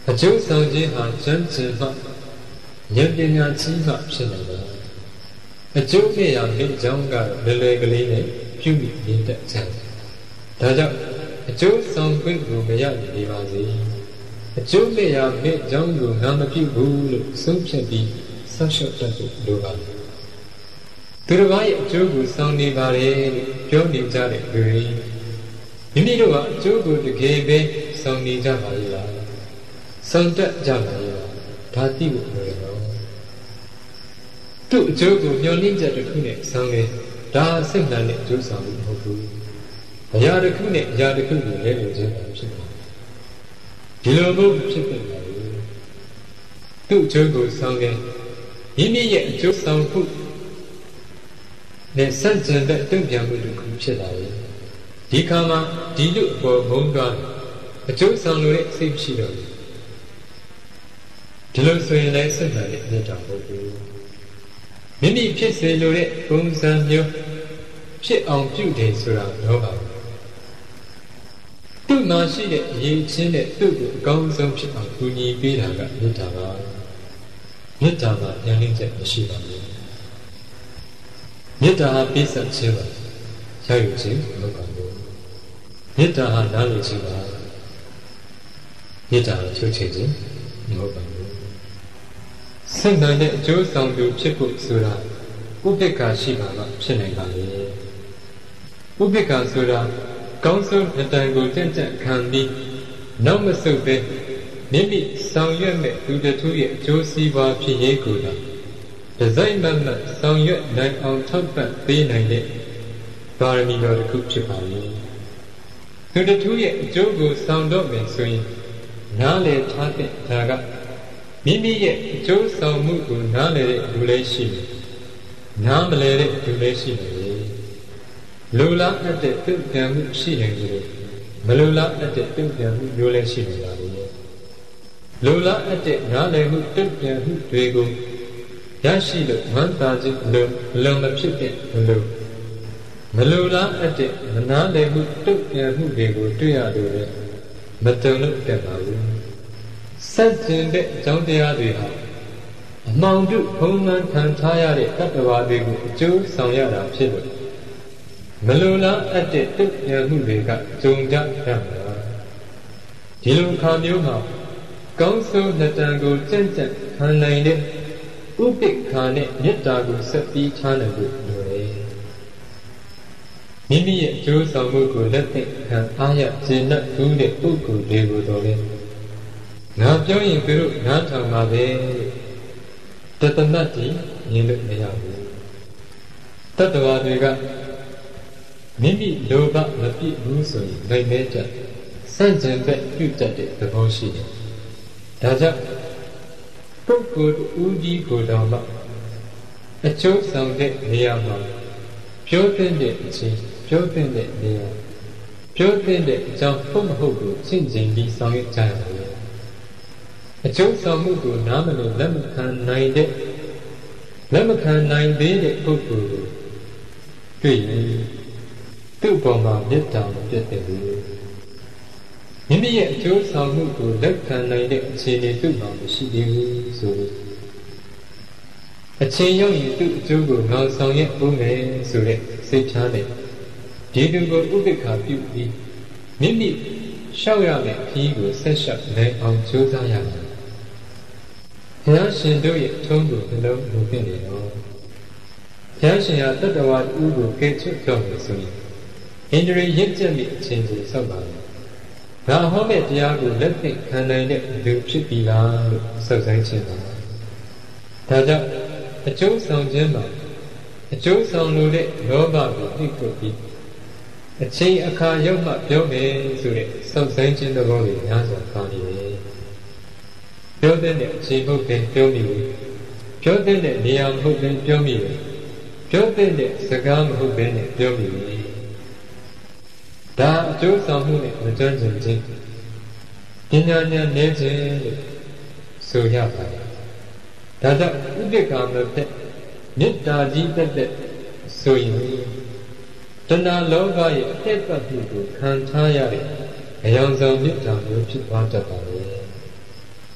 အကျိုးဆောင်ခြင်းဟာကျွမ်းကျင်မှဉာဏ်ပညာကြီးမှဖြစ်နိုင်တယ်အကျိုးမဲ့ရာမိကြောင်းကတော့လွယ်ကလေးနဲ့ပြုမိနေတတ်ကြတယ်ဒါကြောင့်အကျိုးဆောင်ခွင့်ကိုမရနေပါစေအကျိုးမဲ့ရာမိကြောင်းကိုငါမပြုဘူးလို့ဆုံးဖြတ်ပြီးဆောက်ရှောက်တတ်ဖို့လိုပါတယ်သူတစ်ပါးရဲ့အကျိုးကိုဆောင်နေပါတယ်လို့ပြောနေကြတဲ့လူတွေမိမိတို့ကအကျိုးကိုတကယ်ပဲဆောင်နေကြပါလေလားဆောင်တတ်ကြပါလေလားဒါသိဖို့လိုတယ်နော်သူ့အကျိုးကိုမျှော်လင့်ချက်တစ်ခုနဲ့ဆောင်နေဒါစိတ်နှံတဲ့အကျိုးဆောင်မှုမဟုတ်ဘူးအရာတစ်ခုနဲ့အရာတစ်ခုကိုလဲလို့ခြင်းတာဖြစ်တယ်ဒီလိုမျိုးဖြစ်နေပါဘူးသူ့အကျိုးကိုဆောင်နေမိမိရဲ့အကျိုးဆောင်မှုနဲ့စัจจံတဲ့တုံ့ပြန်မှုတစ်ခုဖြစ်လာတယ်ဒီခါမှာဒီလူအပေါ်ဘုံသွားအကျိုးဆောင်လို့တဲ့စိတ်ရှိတော့ဒီလိုဆိုရင်လည်းစိတ်မှန်တဲ့မြတ်တာမဟုတ်ဘူးမိမိဖြစ်စေလိုတဲ့ပုံစံမျိုးဖြစ်အောင်ပြုတယ်ဆိုတာတော့ပါသူ့မှာရှိတဲ့အရေးချင်းတဲ့သူ့ကိုအကောင်းဆုံးဖြစ်အောင်ကူညီပေးတာကမြတ်တာပါမြတ်တာမှာဉာဏ်ရင်းချက်မရှိပါဘူးမေတ္တာဟာပေးဆက်ခြင်းပါရယူခြင်းမဟုတ်ပါဘူးမေတ္တာဟာနားလည်ခြင်းပါမေတ္တာကိုချုပ်ချယ်ခြင်းမဟုတ်ပါဘူးစိတ်နိုင်တဲ့အကျိုးဆောင်သူဖြစ်ဖို့ဆိုတာဥပိ္ပခာရှိပါမှဖြစ်နိုင်ပါလေဥပိ္ပခာဆိုတာကောင်းဆုံးအတန်ကိုကြံ့ကြံ့ခံပြီးနောက်မဆုတ်ပဲမိမိဆောင်ရွက်မဲ့သူတစ်ခုရဲ့အကျိုးစီးပွားဖြစ်ရေးကိုသာဒီဇိုင်းမှန်ဆောင်ရွက်နိုင်အောင်ထောက်ပံ့ပေးနိုင်တဲ့ပါရမီတော်တစ်ခုဖြစ်ပါလေသူတစ်ခုရဲ့အကျိုးကိုဆောင်တော့မယ်ဆိုရင်နားလည်ထားတဲ့ဒါကမိမိရဲ့အကျိုးဆောင်မှုကိုနားလည်တဲ့လူလည်းရှိတယ်နားမလည်တဲ့လူလည်းရှိတယ်လူလားအပ်တဲ့ပြုတ်ပြန်မှုရှိနိုင်တယ်မလူလားအပ်တဲ့ပြုတ်ပြန်မှုမျိုးလည်းရှိနေပါလေလူလားအပ်တဲ့နားလည်မှုပြုတ်ပြန်မှုတွေကိုရရှိလို့ဝမ်းသာခြင်းလုံမဖြစ်တဲ့မလူလားအပ်တဲ့မနာလည်မှုတုတ်ပြန်မှုတွေကိုတွေ့ရလို့လည်းမတုံလို့တက်ပါဘူးစัจจင်တဲ့အကြောင်းတရားတွေဟာအမှောင်တုဘုံမှန်ခံထားရတဲ့တတ္တဝါတွေကိုအကျိုးဆောင်ရတာဖြစ်လို့မလူလားအပ်တဲ့တုတ်ပြန်မှုတွေကကြုံကြရမှာဒီလိုခါမျိုးမှာကောင်းဆုံးလက်တံကိုကြံ့ကြံ့ခံနိုင်တဲ့ဥပိ္ပခာနဲ့မေတ္တာကိုဆက်ပြီးထားနိုင်ဖို့လိုတယ်မိမိရဲ့အကျိုးဆောင်မှုကိုလက်သိခံအားရကျေနပ်ဘူးတဲ့ပုဂ္ဂိုလ်တွေကိုတော့လေငါပြောရင်သူတို့နားထောင်ပါပဲတတနတ်ကြီးမြင်လို့မရဘူးတတ္တဝါတွေကမိမိလိုဘမပြည့်ဘူးဆိုရင်နိုင်မဲကြစန့်ကျင်ဘက်ပြုတ်တတ်တဲ့သဘောရှိတယ်ဒါကြောင့်ပုဂ္ဂိုလ်ဦးကြီးကိုယ်တော်မှအကျိုးဆောင်တဲ့နေရာမှာပြောတဲ့အချိန်ပြောတဲ့နေရာပြောတဲ့အကြောင်းဟုတ်မဟုတ်ကိုရှင်းကျင်ပြီးဆောင်ရွက်ကြရတယ်အကျိုးဆောင်မှုကိုနားမလည်လက်မခံနိုင်သေးတဲ့ပုဂ္ဂိုလ်ကိုတွေ့ရင်သူ့ပေါ်မှာမေတ္တာမပြတ်တဲ့ဘူးမိမိရဲ့အကျိုးဆောင်မှုကိုလက်ခံနိုင်တဲ့အခြေအနေသူ့မှာမရှိသေးဘူးဆိုလို့အချိန်ရောက်ရင်သူ့အကျိုးကိုငါဆောင်ရွက်ဖို့မယ်ဆိုတဲ့စိတ်ထားနဲ့ဒီသူကိုဥပိ္ပခာပြုပြီးမိမိရှောက်ရမယ့်ခီးကိုဆက်ရှောက်နိုင်အောင်ကြိုးစားရမယ်ဘုရားရှင်တို့ရဲ့ထုံးကိုနှလုံးမူပြနေတော့ဘုရားရှင်ဟာတတ္တဝါဥကိုကဲချွတ်တော်မယ်ဆိုရင်ဣန္ဒြေရင့်ကျက်မိအချိန်ကိုစောင့်ပါမယ်ငါဟောမဲ့တရားကိုလက်သိခံနိုင်တဲ့လူဖြစ်ပြီလားလို့စောင့်ဆိုင်ခြင်းပါဒါကြောင့်အကျိုးဆောင်ခြင်းမှာအကျိုးဆောင်လို့တဲ့လောဘကိုသိကုတ်ပြီးအချိန်အခါရောက်မှပြောမယ်ဆိုတဲ့စောင့်ဆိုင်ခြင်းသဘောတွေများစွာပါနေတယ်ပြောတဲ့အချိန်မဟုတ်ဘဲပြောမိဘူးပြောတဲ့နေရာမဟုတ်ဘဲပြောမိတယ်ပြောတဲ့စကားမဟုတ်ဘဲနဲ့ပြောမိတယ်ဒါအကျိုးဆောင်မှုနဲ့မကျွမ်းကျင်ခြင်းပညာဉာဏ်နည်းခြင်းလို့ဆိုရပါတယ်ဒါကြောင့်ဥပိ္ပခာမဖြစ်မေတ္တာကြီးတက်ဆိုရင်တဏှာလောဘရဲ့အသက်ပတ်မှုကိုခံထားရတဲ့အယောင်ဆောင်မေတ္တာမျိုးဖြစ်သွားတတ်ပါလေ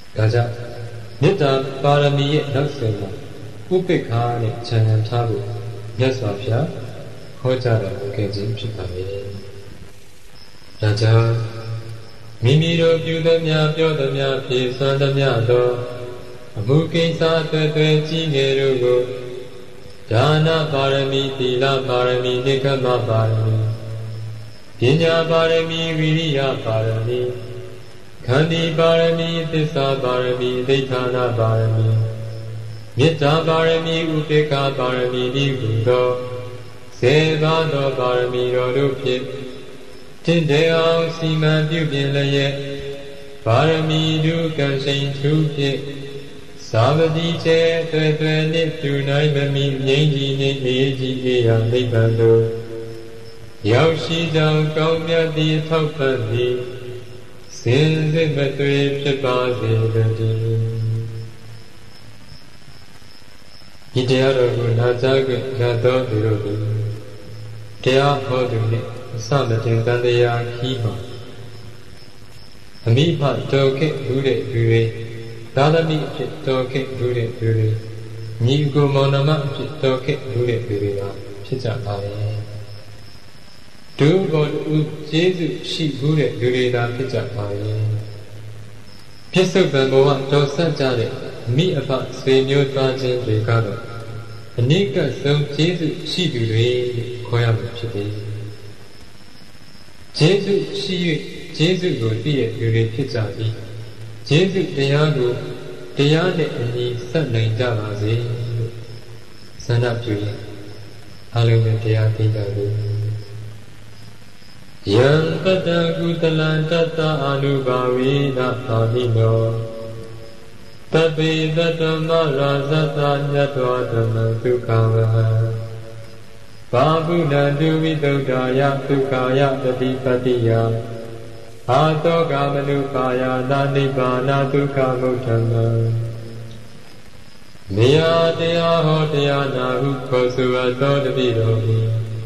ဒါကြောင့်မေတ္တာပါရမီရဲ့နောက်ဆုံးမှာဥပိ္ပခာနဲ့ခြံရံထားဖို့မြတ်စွာဘုရားဟောကြားတော်မူခဲ့ခြင်းဖြစ်ပါလေ။ဒါကြောင့်မိမိတို့ပြုသမျှပြောသမျှဖြည့်စွမ်းသမျှသောအမှုကိစ္စတွေကြီးငယ်တို့ကိုဒါနပါရမီသီလပါရမီနိက္ခမပါရမီပညာပါရမီဝိရိယပါရမီခန္တီပါရမီသစ္စာပါရမီဒိဋ္ဌာနပါရမီမေတ္တာပါရမီဥပေက္ခပါရမီဒီဟုသောစေဘာသောပါရမီတော်တို့ဖြင့်တင့်တယ်အောင်စီမံပြုပြင်လျက်ပါရမီတို့ကံရှိန်ထူးဖြင့်သာဝတိကျဲတွေ့နှင့်ပြုနိုင်မမီငြိမ်းကြီးနှင့်အေးကြီးအေးရာနိဗ္ဗာန်သို့ရောက်ရှိကြောင်းကောင်းမြတ်သည့်ထောက်ပံ့သည်စင်စစ်မသွေဖြစ်ပါစေတည်းဒီတရားတော်ကိုနာကြားကြရသောသူတို့သည်တရားဟောသူနှင့်အစမတင်တန်တရားခီးမှာအမိဖတော်ခဲ့ဘူးတဲ့သူတွေသာသမီအဖြစ်တော်ခဲ့ဘူးတဲ့သူတွေညီကိုမောင်နှမအဖြစ်တော်ခဲ့ဘူးတဲ့သူတွေကဖြစ်ကြပါလေဒုဘောတူကျေးဇူးရှိဘူးတဲ့လူတွေသာဖြစ်ကြပါလေပြစ္ဆုတ်ပံဘဝတော်ဆက်ကြတဲ့မိအဖဆွေမျိုးသားချင်းတွေကတော့အနိကဆုံးကျေးဇူးရှိသူတွေခေါ်ရမှာဖြစ်တယ်ကျေးဇူးရှိ၍ကျေးဇူးကိုသိရလူတွေဖြစ်ကြသည်ကျေးဇူးတရားကိုတရားနဲ့အညီဆက်နိုင်ကြပါစေလို့ဆန္ဒပြုရင်အလုံးစုံတရားသိကြလို့ယံပတ္တကုသလံတတ္တအာနုဘာဝိနသာမိနောတပိတတမရာဇတညတ္တဝဓမ္မဒုက္ခဝဟဘာဗုဏ္ဍုဝိတုဒ္ဓာယဒုက္ခယပฏิပတ္တိယအာတောကမနုပါယနာနိဗ္ဗာနဒုက္ခမုဋ္ဌမမေယတရားဟောတရားနာဟုခေါ်ဆိုအပ်သောတပိတော်၏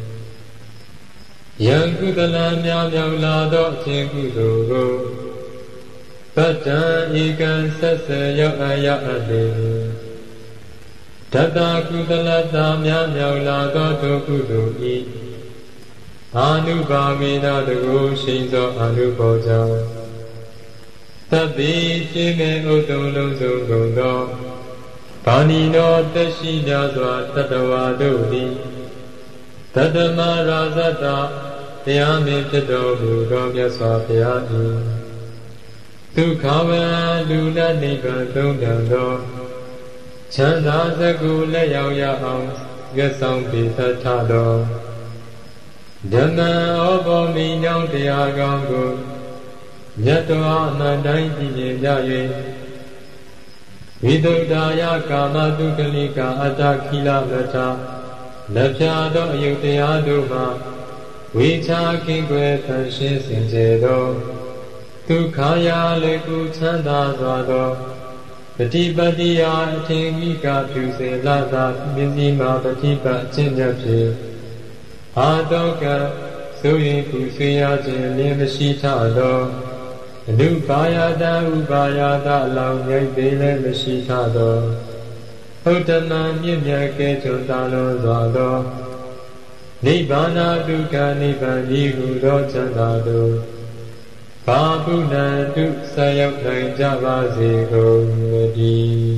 ယံကုသလံမြောက်မြောက်လာသောအခြင်းကုသိုလ်ကိုပတ္တံဧကံဆက်ဆက်ရောက်အပ်ရအပ်လေတတကုသလတာမြောက်မြောက်လာသောထိုကုသိုလ်၏အာနုဘာဝေနတကိုရှိသောအာနုဘောကြောင့်သဗ္ဗေခြင်းမဲ့ဥဒ္ဒုံလုံးစုံကုန်သောဘာဏီနောတက်ရှိကြစွာတတဝါတို့သည်တတမရာဇတတရားမင်းဖြစ်တော်မူသောမြတ်စွာဘုရား၏ဒုက္ခဝံလူလနိဗ္ဗာန်သုံးတန်သောချမ်းသာစကုလက်ရောက်ရအောင်ရွတ်ဆောင်ပေးသတ်ထသောဓမ္မဩဘောမိညောင်းတရားကောင်းကိုမြတ်တော်အမှန်တိုင်းကြည်မြင်ကြ၍ဝိသုဒ္ဓာယကာမတုကလိကအတ္တခိလမထလက်ဖြာသောအယုတ်တရားတို့မှာဝိချာကင်းကွယ်သန့်ရှင်းစင်ကြယ်သောဒုက္ခရာလေကုချမ်းသာစွာသောပฏิပတ္တိယအထင်ကြီးကပြုစေလာသာမြင့်ကြီးမှာပฏิပတ်အချင်းမြတ်ဖြင့်အာတောကဆိုရင်ကုဆွေရခြင်းလင်းမရှိထသောအနုပါယတဥပါယတအလောင်းမြိုက်သေးလည်းမရှိထသောဟုတ်တမံမြင့်မြတ်ကဲ့သို့သာလွန်စွာသောနိဗ္ဗာန်ဒုက္ခနိဗ္ဗာန်ဤဟုသောချမ်းသာတို့ဘာဗုဏ္ဍုဆက်ရောက်နိုင်ကြပါစေကုန်သတည်း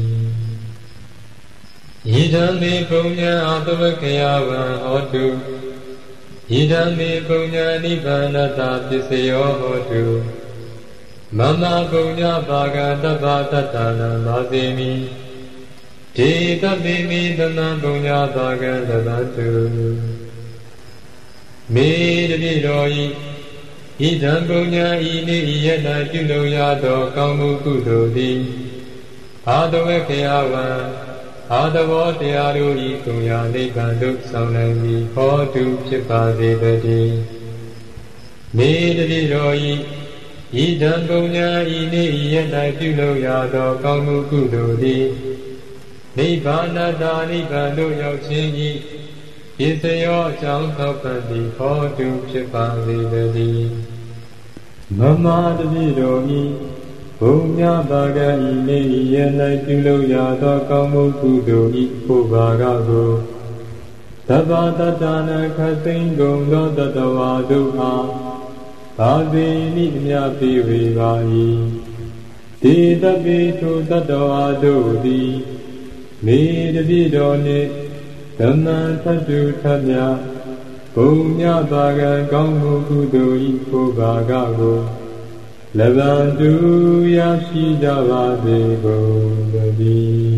ဣဒံမေပုညံအာတဝကယဝံဟောတုဣဒံမေပုညံနိဗ္ဗာနတပစ္စယောဟောတုမမပုညဘာဂတဗ္ဗတတ္တနာမာစေမိဒေတပိမိသမံပုညဘာဂတဗ္ဗတုမေတပိတော်ဤဣဒံပုညံဤနေ့ဤယတပြုလုပ်ရသောကောင်းမှုကုသိုလ်သည်အာတဝခေယဝံအာတဘောတရားတို့ဤကုံရာနိဗ္ဗာန်သို့ဆောင်နိုင်သည်ဟောတုဖြစ်ပါစေတည်းမေတပိတော်ဤဣဒံပုညံဤနေ့ဤယတပြုလုပ်ရသောကောင်းမှုကုသိုလ်သည်နိဗ္ဗာန်တာနိဗ္ဗာန်သို့ရောက်ခြင်းဤပစ္စယောအကြောင်းသောပံတိဟောတုဖြစ်ပါစေတည်းမမတပိတော်ဤဣဘုံမြပါကဤနေဤရ၌ပြုလုပ်ရသောကောင်းမှုကုသိုလ်ဤဘုဘာကကိုသဗ္ဗတတ္တနာခသိင်္ဂုံသောတတဝါတို့အားသာသေနိမြပိဝေပါ၏ဒေတပိထိုတတဝါတို့သည်မေတပိတော်နှင့်ဓမ္မံသတ္တုထမြဘုံမြပါကကောင်းမှုကုသိုလ်ဤဘုဘာကကိုလဗ္ဗံတုရရှိကြပါစေကုန်သတည်း